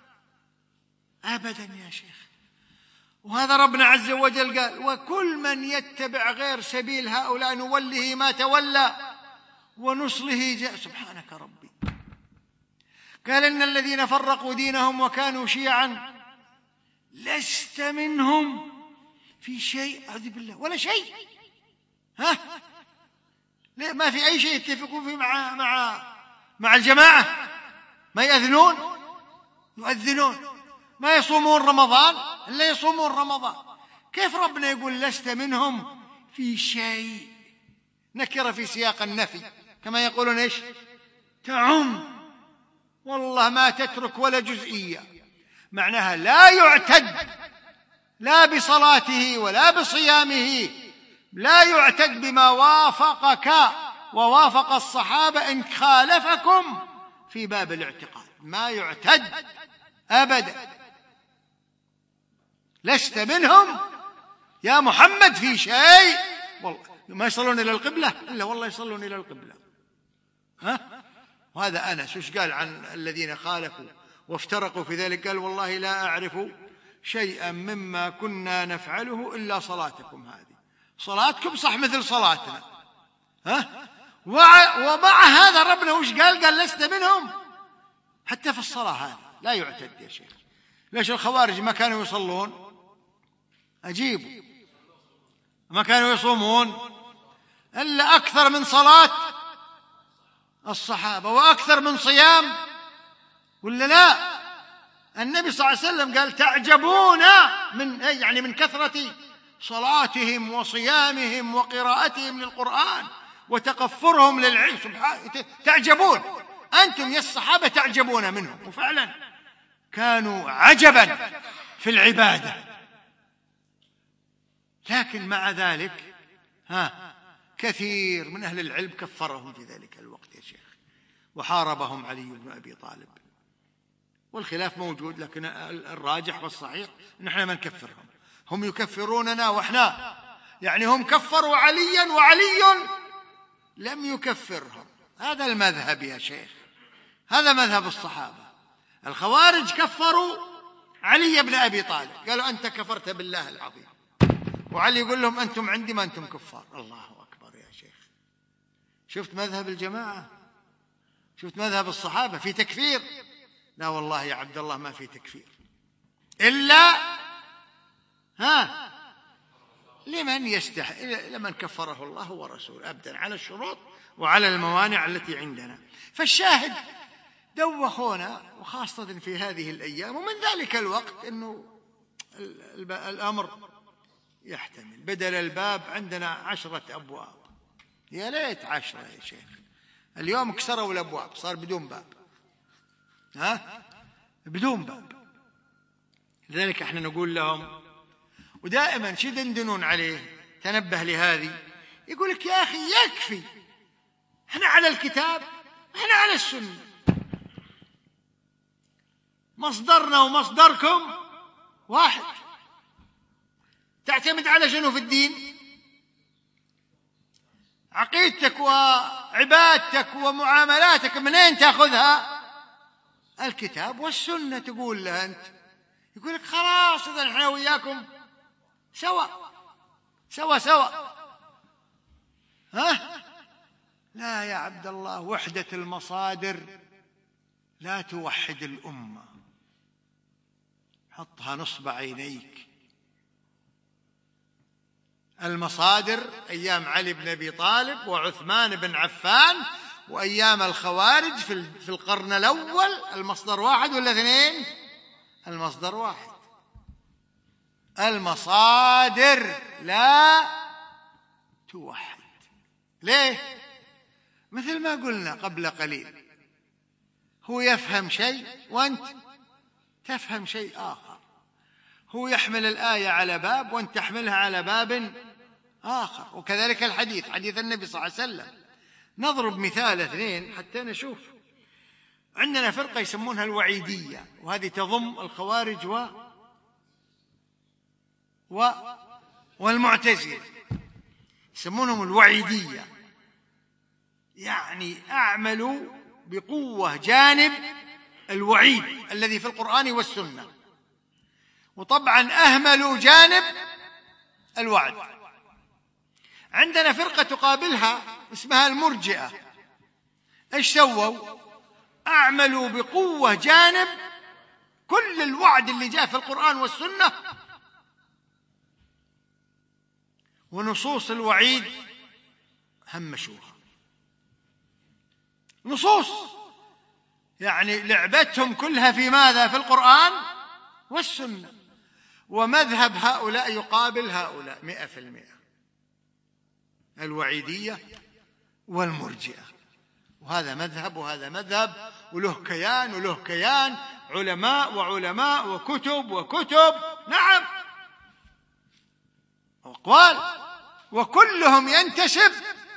[SPEAKER 1] أبدا يا شيخ. وهذا ربنا عز وجل قال وكل من يتبع غير سبيل هؤلاء نوله ما تولى ونصله جاء. سبحانك ربي. قال إن الذين فرقوا دينهم وكانوا شيعا لست منهم في شيء، أعوذ بالله، ولا شيء. ها؟ ما في أي شيء يتفقون فيه مع مع مع الجماعة. ما يأذنون يؤذنون، ما يصومون رمضان إلا يصومون رمضان. كيف ربنا يقول لست منهم في شيء؟ نكر في سياق النفي كما يقولون إيش؟ تعم، والله ما تترك ولا جزئية. معناها لا يعتد لا بصلاته ولا بصيامه، لا يعتد بما وافقك ووافق الصحابة إن خالفكم في باب الاعتقاد، ما يعتد أبدا. لست منهم يا محمد في شيء. والله ما يصلون إلى القبلة إلا والله يصلون إلى القبلة. ها؟ وهذا أنس وش قال عن الذين خالفوا وافترقوا في ذلك؟ قال والله لا أعرف شيئا مما كنا نفعله إلا صلاتكم هذه. صلاتكم صح مثل صلاتنا. ها؟ ومع هذا ربنا وش قال؟ قال لست منهم حتى في الصلاة هذه لا يعتد يا شيخ. ليش الخوارج ما كانوا يصلون؟ أجيبوا. ما كانوا يصومون إلا أكثر من صلاة الصحابة وأكثر من صيام، ولا لا؟ النبي صلى الله عليه وسلم قال تعجبون من يعني من كثرة صلاتهم وصيامهم وقراءتهم للقرآن وتقفرهم للعلم. سبحانه تعجبون أنتم يا الصحابة تعجبون منهم. وفعلا كانوا عجبا في العبادة. لكن مع ذلك ها كثير من أهل العلم كفرهم في ذلك الوقت يا شيخ، وحاربهم علي بن أبي طالب، والخلاف موجود، لكن الراجح والصحيح نحن ما نكفرهم، هم يكفروننا وإحنا، يعني هم كفروا عليا وعلي لم يكفرهم. هذا المذهب يا شيخ، هذا مذهب الصحابة. الخوارج كفروا علي بن أبي طالب، قالوا أنت كفرت بالله العظيم، وعلي يقول لهم أنتم عندي ما أنتم كفار. الله أكبر يا شيخ، شفت مذهب الجماعة، شفت مذهب الصحابة في تكفير؟ لا والله يا عبد الله ما في تكفير إلا ها لمن يستح لمن كفره الله ورسوله أبدا، على الشروط وعلى الموانع التي عندنا. فالشاهد دوخونا، وخاصة في هذه الأيام، ومن ذلك الوقت أنه الأمر يحتمل، بدل الباب عندنا عشرة أبواب، يا ليت عشرة يا شيخ. اليوم كسروا الأبواب، صار بدون باب، ها بدون باب. لذلك احنا نقول لهم، ودائما شي دندنون عليه، تنبه لهذه، يقول لك يا أخي يكفي، احنا على الكتاب، احنا على السنة، مصدرنا ومصدركم واحد. تعتمد على شنو في الدين؟ عقيدتك وعبادتك ومعاملاتك منين تأخذها؟ الكتاب والسنة. تقول له أنت، يقول لك خلاص إذا نحن وياكم سوا سوا سوا. ها؟ لا يا عبد الله، وحدة المصادر لا توحد الأمة، حطها نصب عينيك. المصادر أيام علي بن أبي طالب وعثمان بن عفان وأيام الخوارج في القرن الأول، المصدر واحد ولا اثنين؟ المصدر واحد. المصادر لا توحد. ليه؟ مثل ما قلنا قبل قليل، هو يفهم شيء وأنت تفهم شيء آخر، هو يحمل الآية على باب وأنت تحملها على باب آخر، وكذلك الحديث، حديث النبي صلى الله عليه وسلم. نضرب مثال اثنين حتى نشوف. عندنا فرقة يسمونها الوعيدية، وهذه تضم الخوارج و و والمعتزلة، يسمونهم الوعيدية، يعني أعملوا بقوة جانب الوعيد الذي في القرآن والسنة، وطبعا أهملوا جانب الوعد. عندنا فرقة تقابلها اسمها المرجئة، ايش سووا؟ أعملوا بقوة جانب كل الوعد اللي جاء في القرآن والسنة، ونصوص الوعيد همشوها. نصوص يعني لعبتهم كلها في ماذا؟ في القرآن والسنة. ومذهب هؤلاء يقابل هؤلاء مئة في المئة، الوعيدية والمرجئة، وهذا مذهب وهذا مذهب، وله كيان وله كيان، علماء وعلماء وكتب وكتب، نعم، وأقوال، وكلهم ينتسب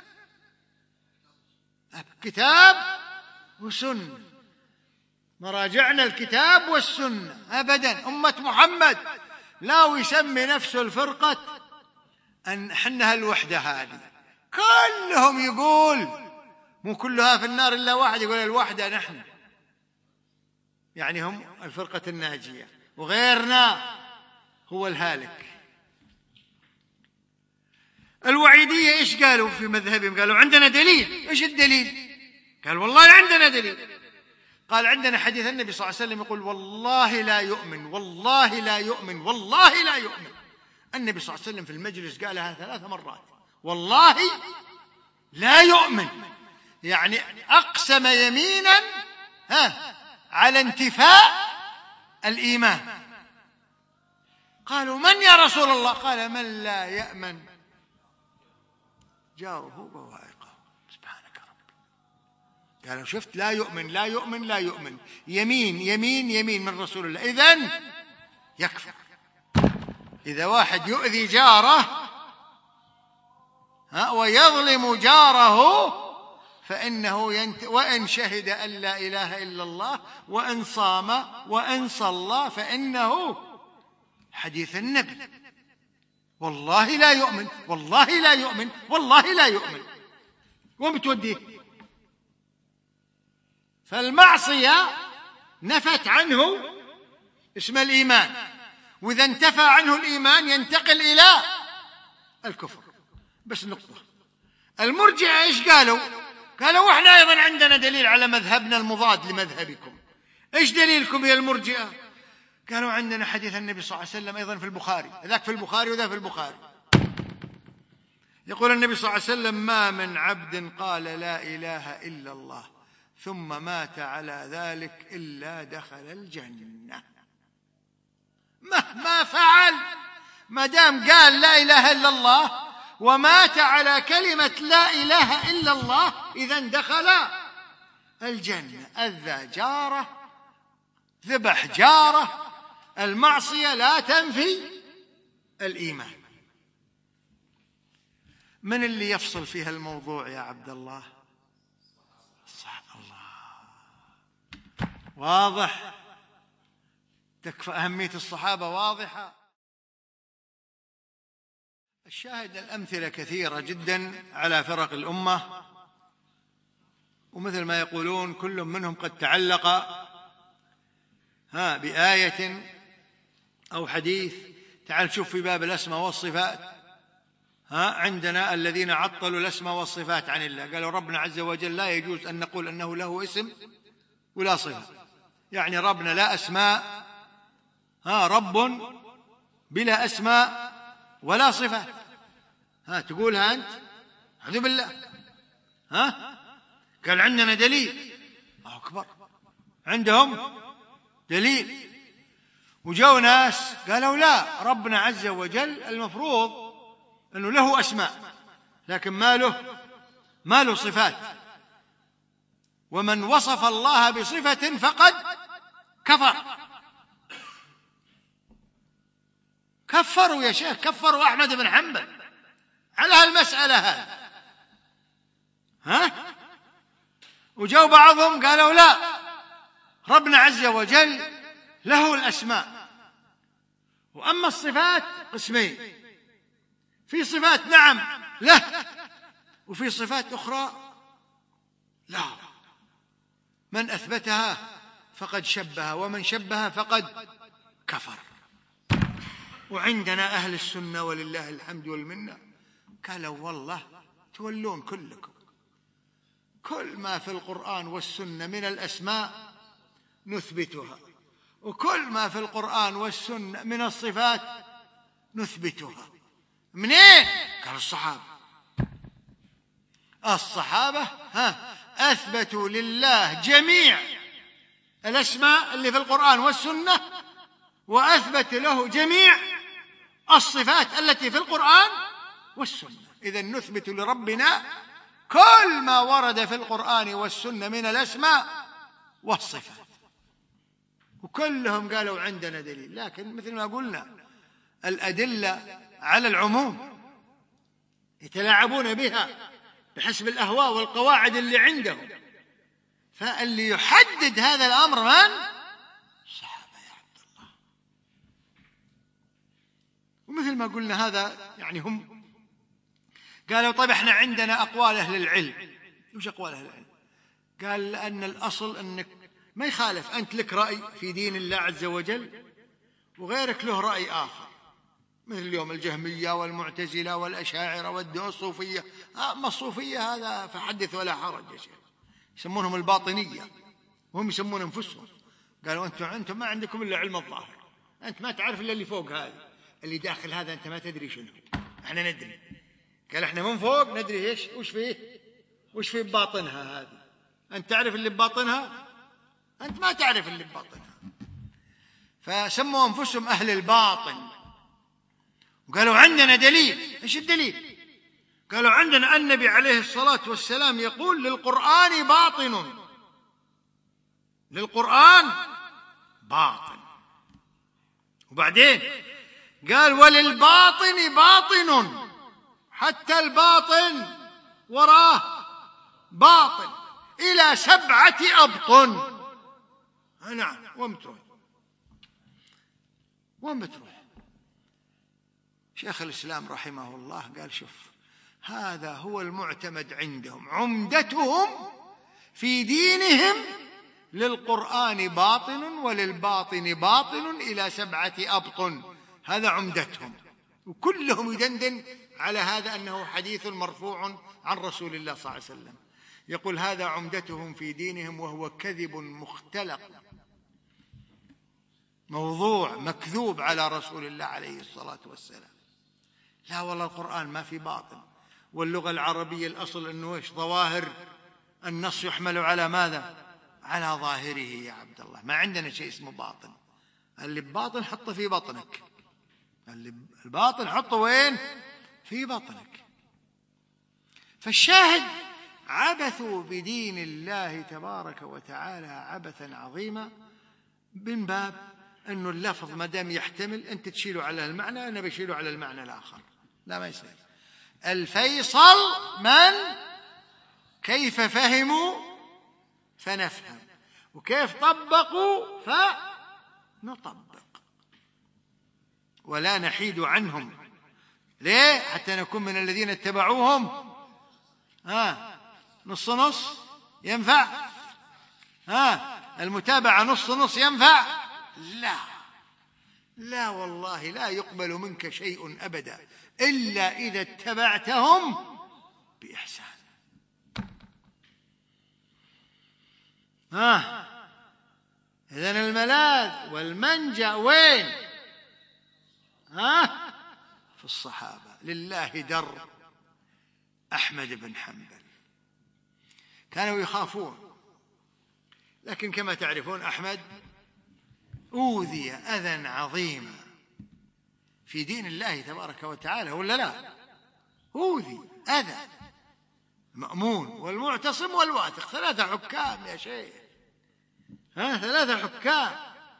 [SPEAKER 1] كتاب وسنة. مراجعنا الكتاب والسنة أبدا. أمة محمد لا يسمي نفسه الفرقة أن حنها الوحدة، هذه كلهم يقول مو كلها في النار إلا واحد، يقول الوحدة نحن، يعني هم الفرقة الناجية، وغيرنا هو الهالك. الوعيدية إيش قالوا في مذهبهم؟ قالوا عندنا دليل. إيش الدليل؟ قال والله عندنا دليل. قال عندنا حديث النبي صلى الله عليه وسلم يقول والله لا يؤمن، والله لا يؤمن، والله لا يؤمن. النبي صلى الله عليه وسلم في المجلس قالها ثلاث مرات، والله لا يؤمن، يعني أقسم يمينا ها على انتفاء الإيمان. قالوا من يا رسول الله؟ قال من لا يأمن جاره بوائقه. سبحانك ربي. قالوا شفت، لا يؤمن لا يؤمن لا يؤمن، يمين يمين يمين من رسول الله، إذن يكفر. إذا واحد يؤذي جاره ها ويظلم جاره فإنه ينت... وإن شهد أن لا إله إلا الله وإن صام وإن صلى فإنه حديث النبي والله لا يؤمن والله لا يؤمن والله لا يؤمن. وين بتوديه؟ فالمعصية نفت عنه اسم الإيمان، وإذا انتفى عنه الإيمان ينتقل إلى الكفر. بس نقطة، المرجئة إيش قالوا؟ قالوا وإحنا أيضا عندنا دليل على مذهبنا المضاد لمذهبكم. إيش دليلكم يا المرجئة؟ قالوا عندنا حديث النبي صلى الله عليه وسلم أيضا في البخاري، ذاك في البخاري وذا في البخاري، يقول النبي صلى الله عليه وسلم: ما من عبد قال لا إله إلا الله ثم مات على ذلك إلا دخل الجنة. مهما فعل ما دام قال لا إله إلا الله ومات على كلمة لا إله إلا الله إذا دخل الجنة. أذى جاره، ذبح جاره، المعصية لا تنفي الإيمان. من اللي يفصل فيها الموضوع يا عبد الله؟ صح الله، واضح، تكفى أهمية الصحابة واضحة. الشاهد الأمثلة كثيرة جدا على فرق الأمة، ومثل ما يقولون كل منهم قد تعلق ها بآية أو حديث. تعال شوف في باب الأسماء والصفات، ها عندنا الذين عطلوا الأسماء والصفات عن الله، قالوا ربنا عز وجل لا يجوز أن نقول أنه له اسم ولا صفة، يعني ربنا لا أسماء، ها رب بلا أسماء ولا صفات، ها تقولها أنت؟ أعوذ بالله. ها قال عندنا دليل، الله أكبر، عندهم دليل. وجاءوا ناس قالوا لا، ربنا عز وجل المفروض أنه له أسماء لكن ما له ما له صفات، ومن وصف الله بصفة فقد كفر. كفروا يا شيخ، كفروا أحمد بن حنبل على هالمسألة هذه. ها وجاءوا بعضهم قالوا لا، ربنا عز وجل له الأسماء، وأما الصفات قسمين، في صفات نعم له وفي صفات أخرى لا، من أثبتها فقد شبه ومن شبه فقد كفر. وعندنا أهل السنة ولله الحمد والمنة قالوا والله تولون كلكم، كل ما في القرآن والسنة من الأسماء نثبتها، وكل ما في القرآن والسنة من الصفات نثبتها. منين؟ قال الصحابة. الصحابة ها أثبتوا لله جميع الأسماء اللي في القرآن والسنة، وأثبت له جميع الصفات التي في القرآن والسنة. إذن نثبت لربنا كل ما ورد في القرآن والسنة من الأسماء والصفات، وكلهم قالوا عندنا دليل. لكن مثل ما قلنا الأدلة على العموم يتلاعبون بها بحسب الأهواء والقواعد اللي عندهم، فاللي يحدد هذا الأمر من؟ الصحابة يا عبد الله. ومثل ما قلنا هذا يعني هم قالوا طيب احنا عندنا أقوال أهل العلم. وش أقوال أهل العلم؟ قال لأن الأصل أنك ما يخالف، أنت لك رأي في دين الله عز وجل وغيرك له رأي آخر، مثل اليوم الجهمية والمعتزلة والأشاعرة والصوفية. أما الصوفية هذا فحدث ولا حرج يا شيخ، يسمونهم الباطنية وهم يسمون أنفسهم. قالوا أنتم أنتم ما عندكم إلا علم الظاهر، أنت ما تعرف إلا اللي فوق هذا، اللي داخل هذا أنت ما تدري شنو، إحنا ندري. قال إحنا من فوق ندري إيش وش فيه وش في باطنها هذه، أنت تعرف اللي بباطنها، أنت ما تعرف اللي بباطنها. فسموا أنفسهم أهل الباطن، وقالوا عندنا دليل. إيش الدليل؟ قالوا عندنا النبي عليه الصلاة والسلام يقول للقرآن باطن، للقرآن باطن. وبعدين قال وللباطن باطن، حتى الباطن وراه باطن إلى سبعة أبطن. نعم، وين بتروح؟ وين بتروح؟ شيخ الإسلام رحمه الله قال شوف، هذا هو المعتمد عندهم، عمدتهم في دينهم للقرآن باطن وللباطن باطن إلى سبعة أبطن، هذا عمدتهم، وكلهم يدندن على هذا أنه حديث مرفوع عن رسول الله صلى الله عليه وسلم. يقول هذا عمدتهم في دينهم، وهو كذب مختلق موضوع مكذوب على رسول الله عليه الصلاة والسلام. لا والله القرآن ما في باطن، واللغة العربية الأصل أنه إيش؟ ظواهر النص يحمل على ماذا؟ على ظاهره يا عبد الله. ما عندنا شيء اسمه باطن، اللي بباطن حطه في بطنك، اللي الباطن حطه وين؟ في بطنك. فالشاهد عبثوا بدين الله تبارك وتعالى عبثا عظيما، من باب أنه اللفظ ما دام يحتمل أنت تشيله على المعنى، أنا بشيله على المعنى الآخر. لا، ما يصير. الفيصل من كيف فهموا فنفهم، وكيف طبقوا فنطبق، ولا نحيد عنهم. ليه؟ حتى نكون من الذين اتبعوهم. ها نص نص ينفع؟ ها المتابعة نص نص ينفع؟ لا لا والله، لا يقبل منك شيء أبدا إلا إذا اتبعتهم بإحسان. ها إذن الملاذ والمنجأ وين؟ ها في الصحابة. لله در أحمد بن حنبل، كانوا يخافون، لكن كما تعرفون أحمد أوذي أذى عظيما في دين الله تبارك وتعالى، ولا لا؟ أوذي أذى. مأمون والمعتصم والواثق، ثلاثة حكام يا شيخ، ها ثلاثة حكام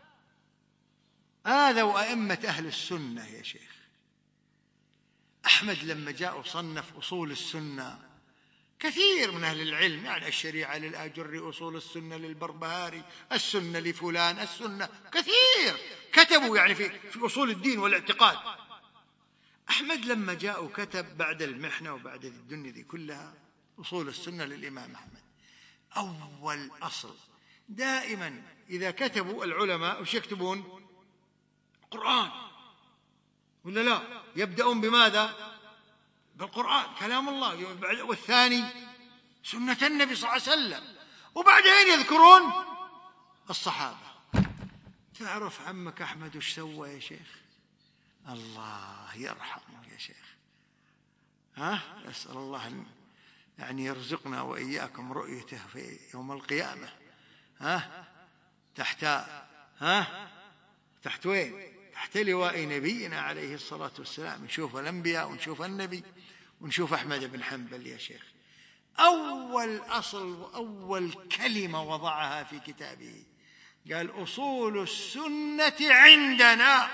[SPEAKER 1] آذوا أئمة أهل السنة يا شيخ. أحمد لما جاء وصنف أصول السنة، كثير من أهل العلم يعني الشريعة للآجري، أصول السنة للبربهاري، السنة لفلان، السنة كثير كتبوا يعني في, في أصول الدين والاعتقاد. أحمد لما جاء وكتب بعد المحنة وبعد الدنيا دي كلها أصول السنة للإمام أحمد. أول أصل دائما إذا كتبوا العلماء وش يكتبون؟ قرآن، ولا لا؟ يبدأون بماذا؟ بالقرآن كلام الله، والثاني سنة النبي صلى الله عليه وسلم، وبعدين يذكرون الصحابة. تعرف عمك أحمد وش سوى يا شيخ؟ الله يرحمه يا شيخ. ها أسأل الله أن يعني يرزقنا وإياكم رؤيته في يوم القيامة. ها تحت ها تحت وين؟ تحت لواء نبينا عليه الصلاة والسلام. نشوف الأنبياء ونشوف النبي ونشوف أحمد بن حنبل يا شيخ. أول أصل وأول كلمة وضعها في كتابه قال أصول السنة عندنا.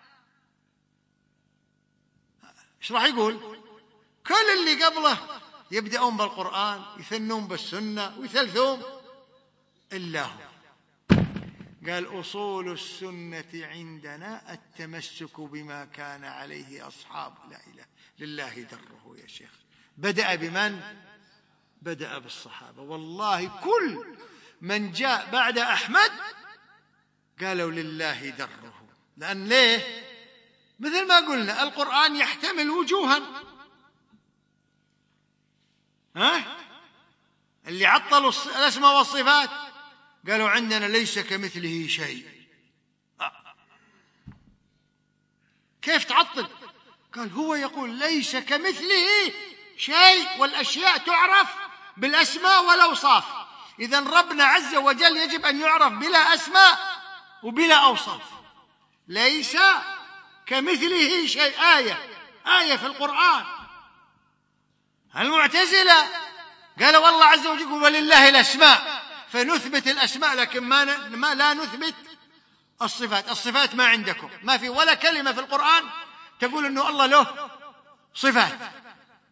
[SPEAKER 1] إيش راح يقول؟ كل اللي قبله يبدأون بالقرآن، يثنون بالسنة ويثلثون، إلا هو قال أصول السنة عندنا التمسك بما كان عليه أصحاب لا إله لله دره يا شيخ. بدأ بمن؟ بدأ بالصحابة. والله كل من جاء بعد أحمد قالوا لله دره. لأن ليه؟ مثل ما قلنا القرآن يحتمل وجوها. ها اللي عطلوا الأسماء والصفات قالوا عندنا ليس كمثله شيء. آه. كيف تعطل؟ قال هو يقول ليس كمثله شيء، والأشياء تعرف بالأسماء والأوصاف. إذن ربنا عز وجل يجب أن يعرف بلا أسماء وبلا أوصاف. ليس كمثله شيء، آية آية في القرآن. المعتزلة قالوا والله عز وجل يقول ولله الأسماء، فنثبت الأسماء لكن ما, ما لا نثبت الصفات. الصفات ما عندكم، ما في ولا كلمة في القرآن تقول أنه الله له صفات.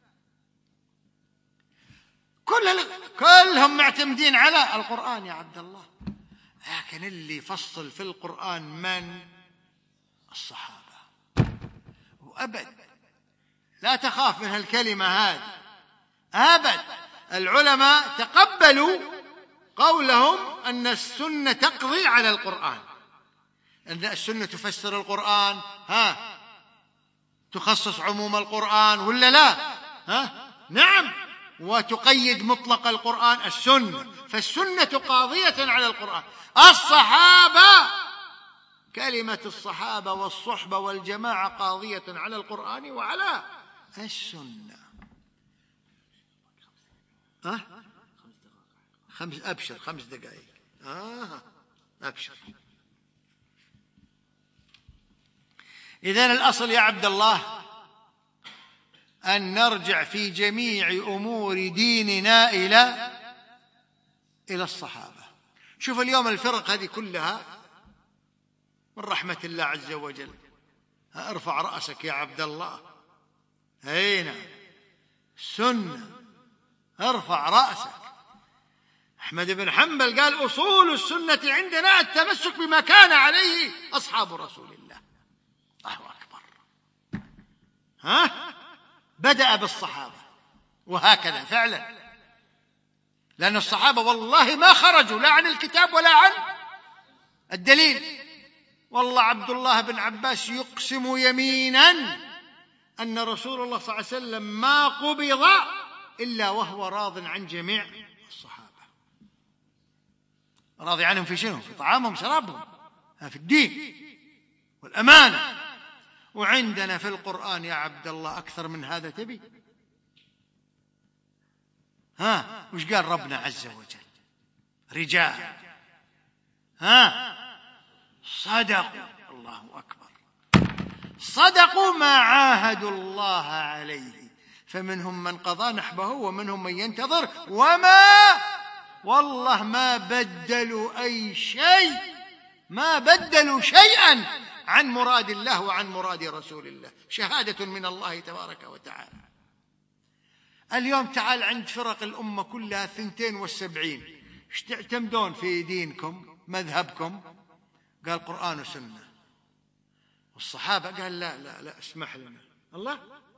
[SPEAKER 1] ولا كلهم معتمدين على القرآن يا عبد الله. لكن اللي يفصل في القرآن من؟ الصحابة. وأبد لا تخاف من هالكلمة هذه أبد. العلماء تقبلوا قولهم أن السنة تقضي على القرآن، أن السنة تفسر القرآن، ها تخصص عموم القرآن ولا لا؟ ها نعم. وتقيد مطلق القرآن السنة، فالسنة قاضية على القرآن. الصحابة، كلمة الصحابة والصحبة والجماعة قاضية على القرآن وعلى السنة. ها خمس أبشر خمس دقائق آه أبشر. إذن الأصل يا عبد الله أن نرجع في جميع أمور ديننا إلى إلى الصحابة. شوف اليوم الفرق هذه كلها من رحمة الله عز وجل. ارفع رأسك يا عبد الله، هينا سنة، ارفع رأسك. أحمد بن حنبل قال أصول السنة عندنا التمسك بما كان عليه أصحاب رسول الله. الله أكبر. ها بدأ بالصحابة وهكذا فعلا، لأن الصحابة والله ما خرجوا لا عن الكتاب ولا عن الدليل. والله عبد الله بن عباس يقسم يمينا أن رسول الله صلى الله عليه وسلم ما قبض إلا وهو راض عن جميع الصحابة. راضي عنهم في شنو؟ في طعامهم شرابهم، في الدين والأمانة. وعندنا في القرآن يا عبد الله أكثر من هذا تبي؟ ها وش قال ربنا عز وجل؟ رجال ها صدقوا، الله أكبر، صدقوا ما عاهدوا الله عليه، فمنهم من قضى نحبه ومنهم من ينتظر وما والله ما بدلوا أي شيء، ما بدلوا شيئا عن مراد الله وعن مراد رسول الله. شهادة من الله تبارك وتعالى. اليوم تعال عند فرق الأمة كلها ثنتين والسبعين، ايش تعتمدون في دينكم مذهبكم؟ قال قرآن وسنة. والصحابة قال لا لا لا اسمح لنا الله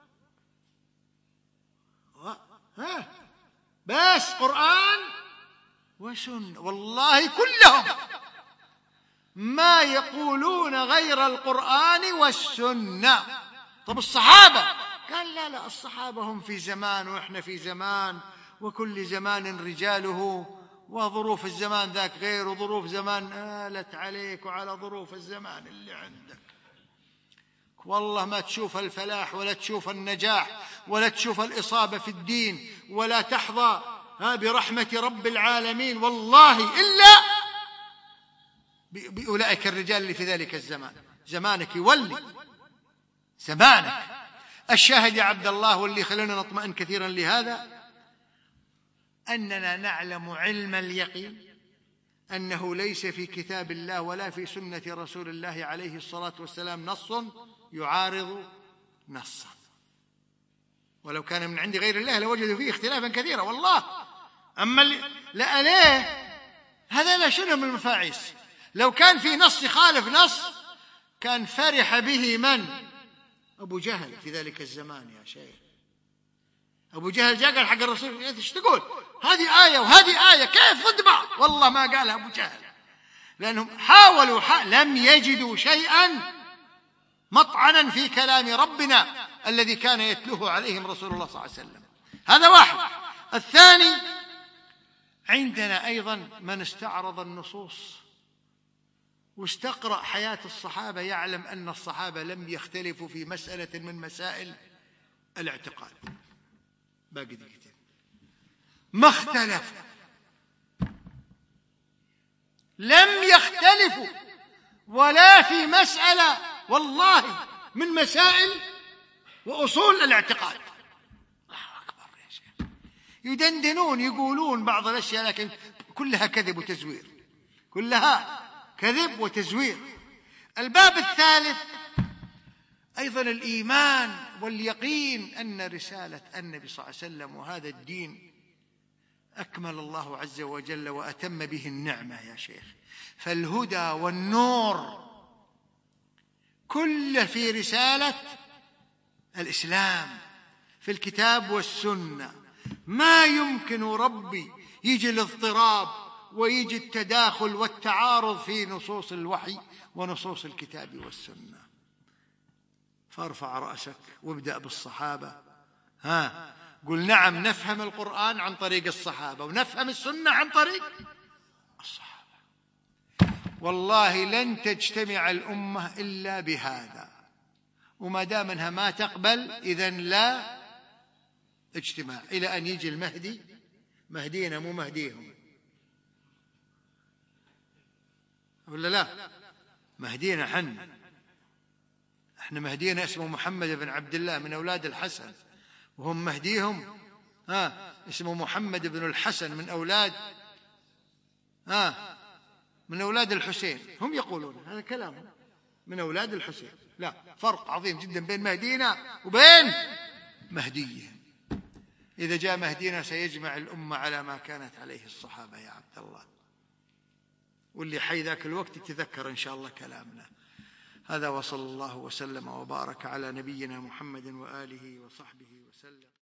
[SPEAKER 1] ها بس قرآن وسنة. والله كلهم ما يقولون غير القرآن والسنة. طب الصحابة؟ قال لا لا الصحابة هم في زمان وإحنا في زمان، وكل زمان رجاله، وظروف الزمان ذاك غير، وظروف زمان آلت عليك وعلى ظروف الزمان اللي عندك. والله ما تشوف الفلاح ولا تشوف النجاح ولا تشوف الإصابة في الدين ولا تحظى برحمة رب العالمين والله إلا بأولئك الرجال اللي في ذلك الزمان. زمانك يولي زمانك. الشاهد يا عبد الله واللي خلينا نطمئن كثيرا لهذا، أننا نعلم علم اليقين أنه ليس في كتاب الله ولا في سنة رسول الله عليه الصلاة والسلام نص يعارض نصا، ولو كان من عند غير الله لوجدوا فيه اختلافا كثيرا والله. أما لا ليه هذا لا شنو من المفاعيس. لو كان في نص يخالف نص كان فرح به من؟ أبو جهل في ذلك الزمان يا شيخ. أبو جهل جاء قال حق الرسول ايش تقول؟ هذه آية وهذه آية كيف ضد بعض؟ والله ما قالها أبو جهل، لأنهم حاولوا حا... لم يجدوا شيئا مطعنا في كلام ربنا الذي كان يتلوه عليهم رسول الله صلى الله عليه وسلم. هذا واحد. الثاني، عندنا أيضا من استعرض النصوص واستقرأ حياة الصحابة يعلم أن الصحابة لم يختلفوا في مسألة من مسائل الاعتقاد. باقي دقيقتين. ما اختلفوا، لم يختلفوا ولا في مسألة والله من مسائل وأصول الاعتقاد. الله أكبر يا شيخ. يدندنون يقولون بعض الأشياء لكن كلها كذب وتزوير، كلها كذب وتزوير. الباب الثالث أيضا الإيمان واليقين أن رسالة النبي صلى الله عليه وسلم وهذا الدين أكمل الله عز وجل وأتم به النعمة يا شيخ. فالهدى والنور كله في رسالة الإسلام، في الكتاب والسنة. ما يمكن ربي يجي الاضطراب ويجي التداخل والتعارض في نصوص الوحي ونصوص الكتاب والسنة. فارفع رأسك وابدأ بالصحابة. ها قل نعم نفهم القرآن عن طريق الصحابة ونفهم السنة عن طريق الصحابة. والله لن تجتمع الأمة إلا بهذا، وما دام أنها ما تقبل إذن لا اجتماع إلى أن يجي المهدي. مهدينا مو مهديهم ولا لا؟ مهدينا حن احنا مهدينا اسمه محمد بن عبد الله من أولاد الحسن، وهم مهديهم ها اسمه محمد بن الحسن من أولاد ها من أولاد الحسين. هم يقولون هذا كلامهم من أولاد الحسين. لا، فرق عظيم جدا بين مهدينا وبين مهديهم. إذا جاء مهدينا سيجمع الأمة على ما كانت عليه الصحابة يا عبد الله، واللي حي ذاك الوقت يتذكر إن شاء الله كلامنا هذا. وصلى الله وسلم وبارك على نبينا محمد وآله وصحبه وسلم.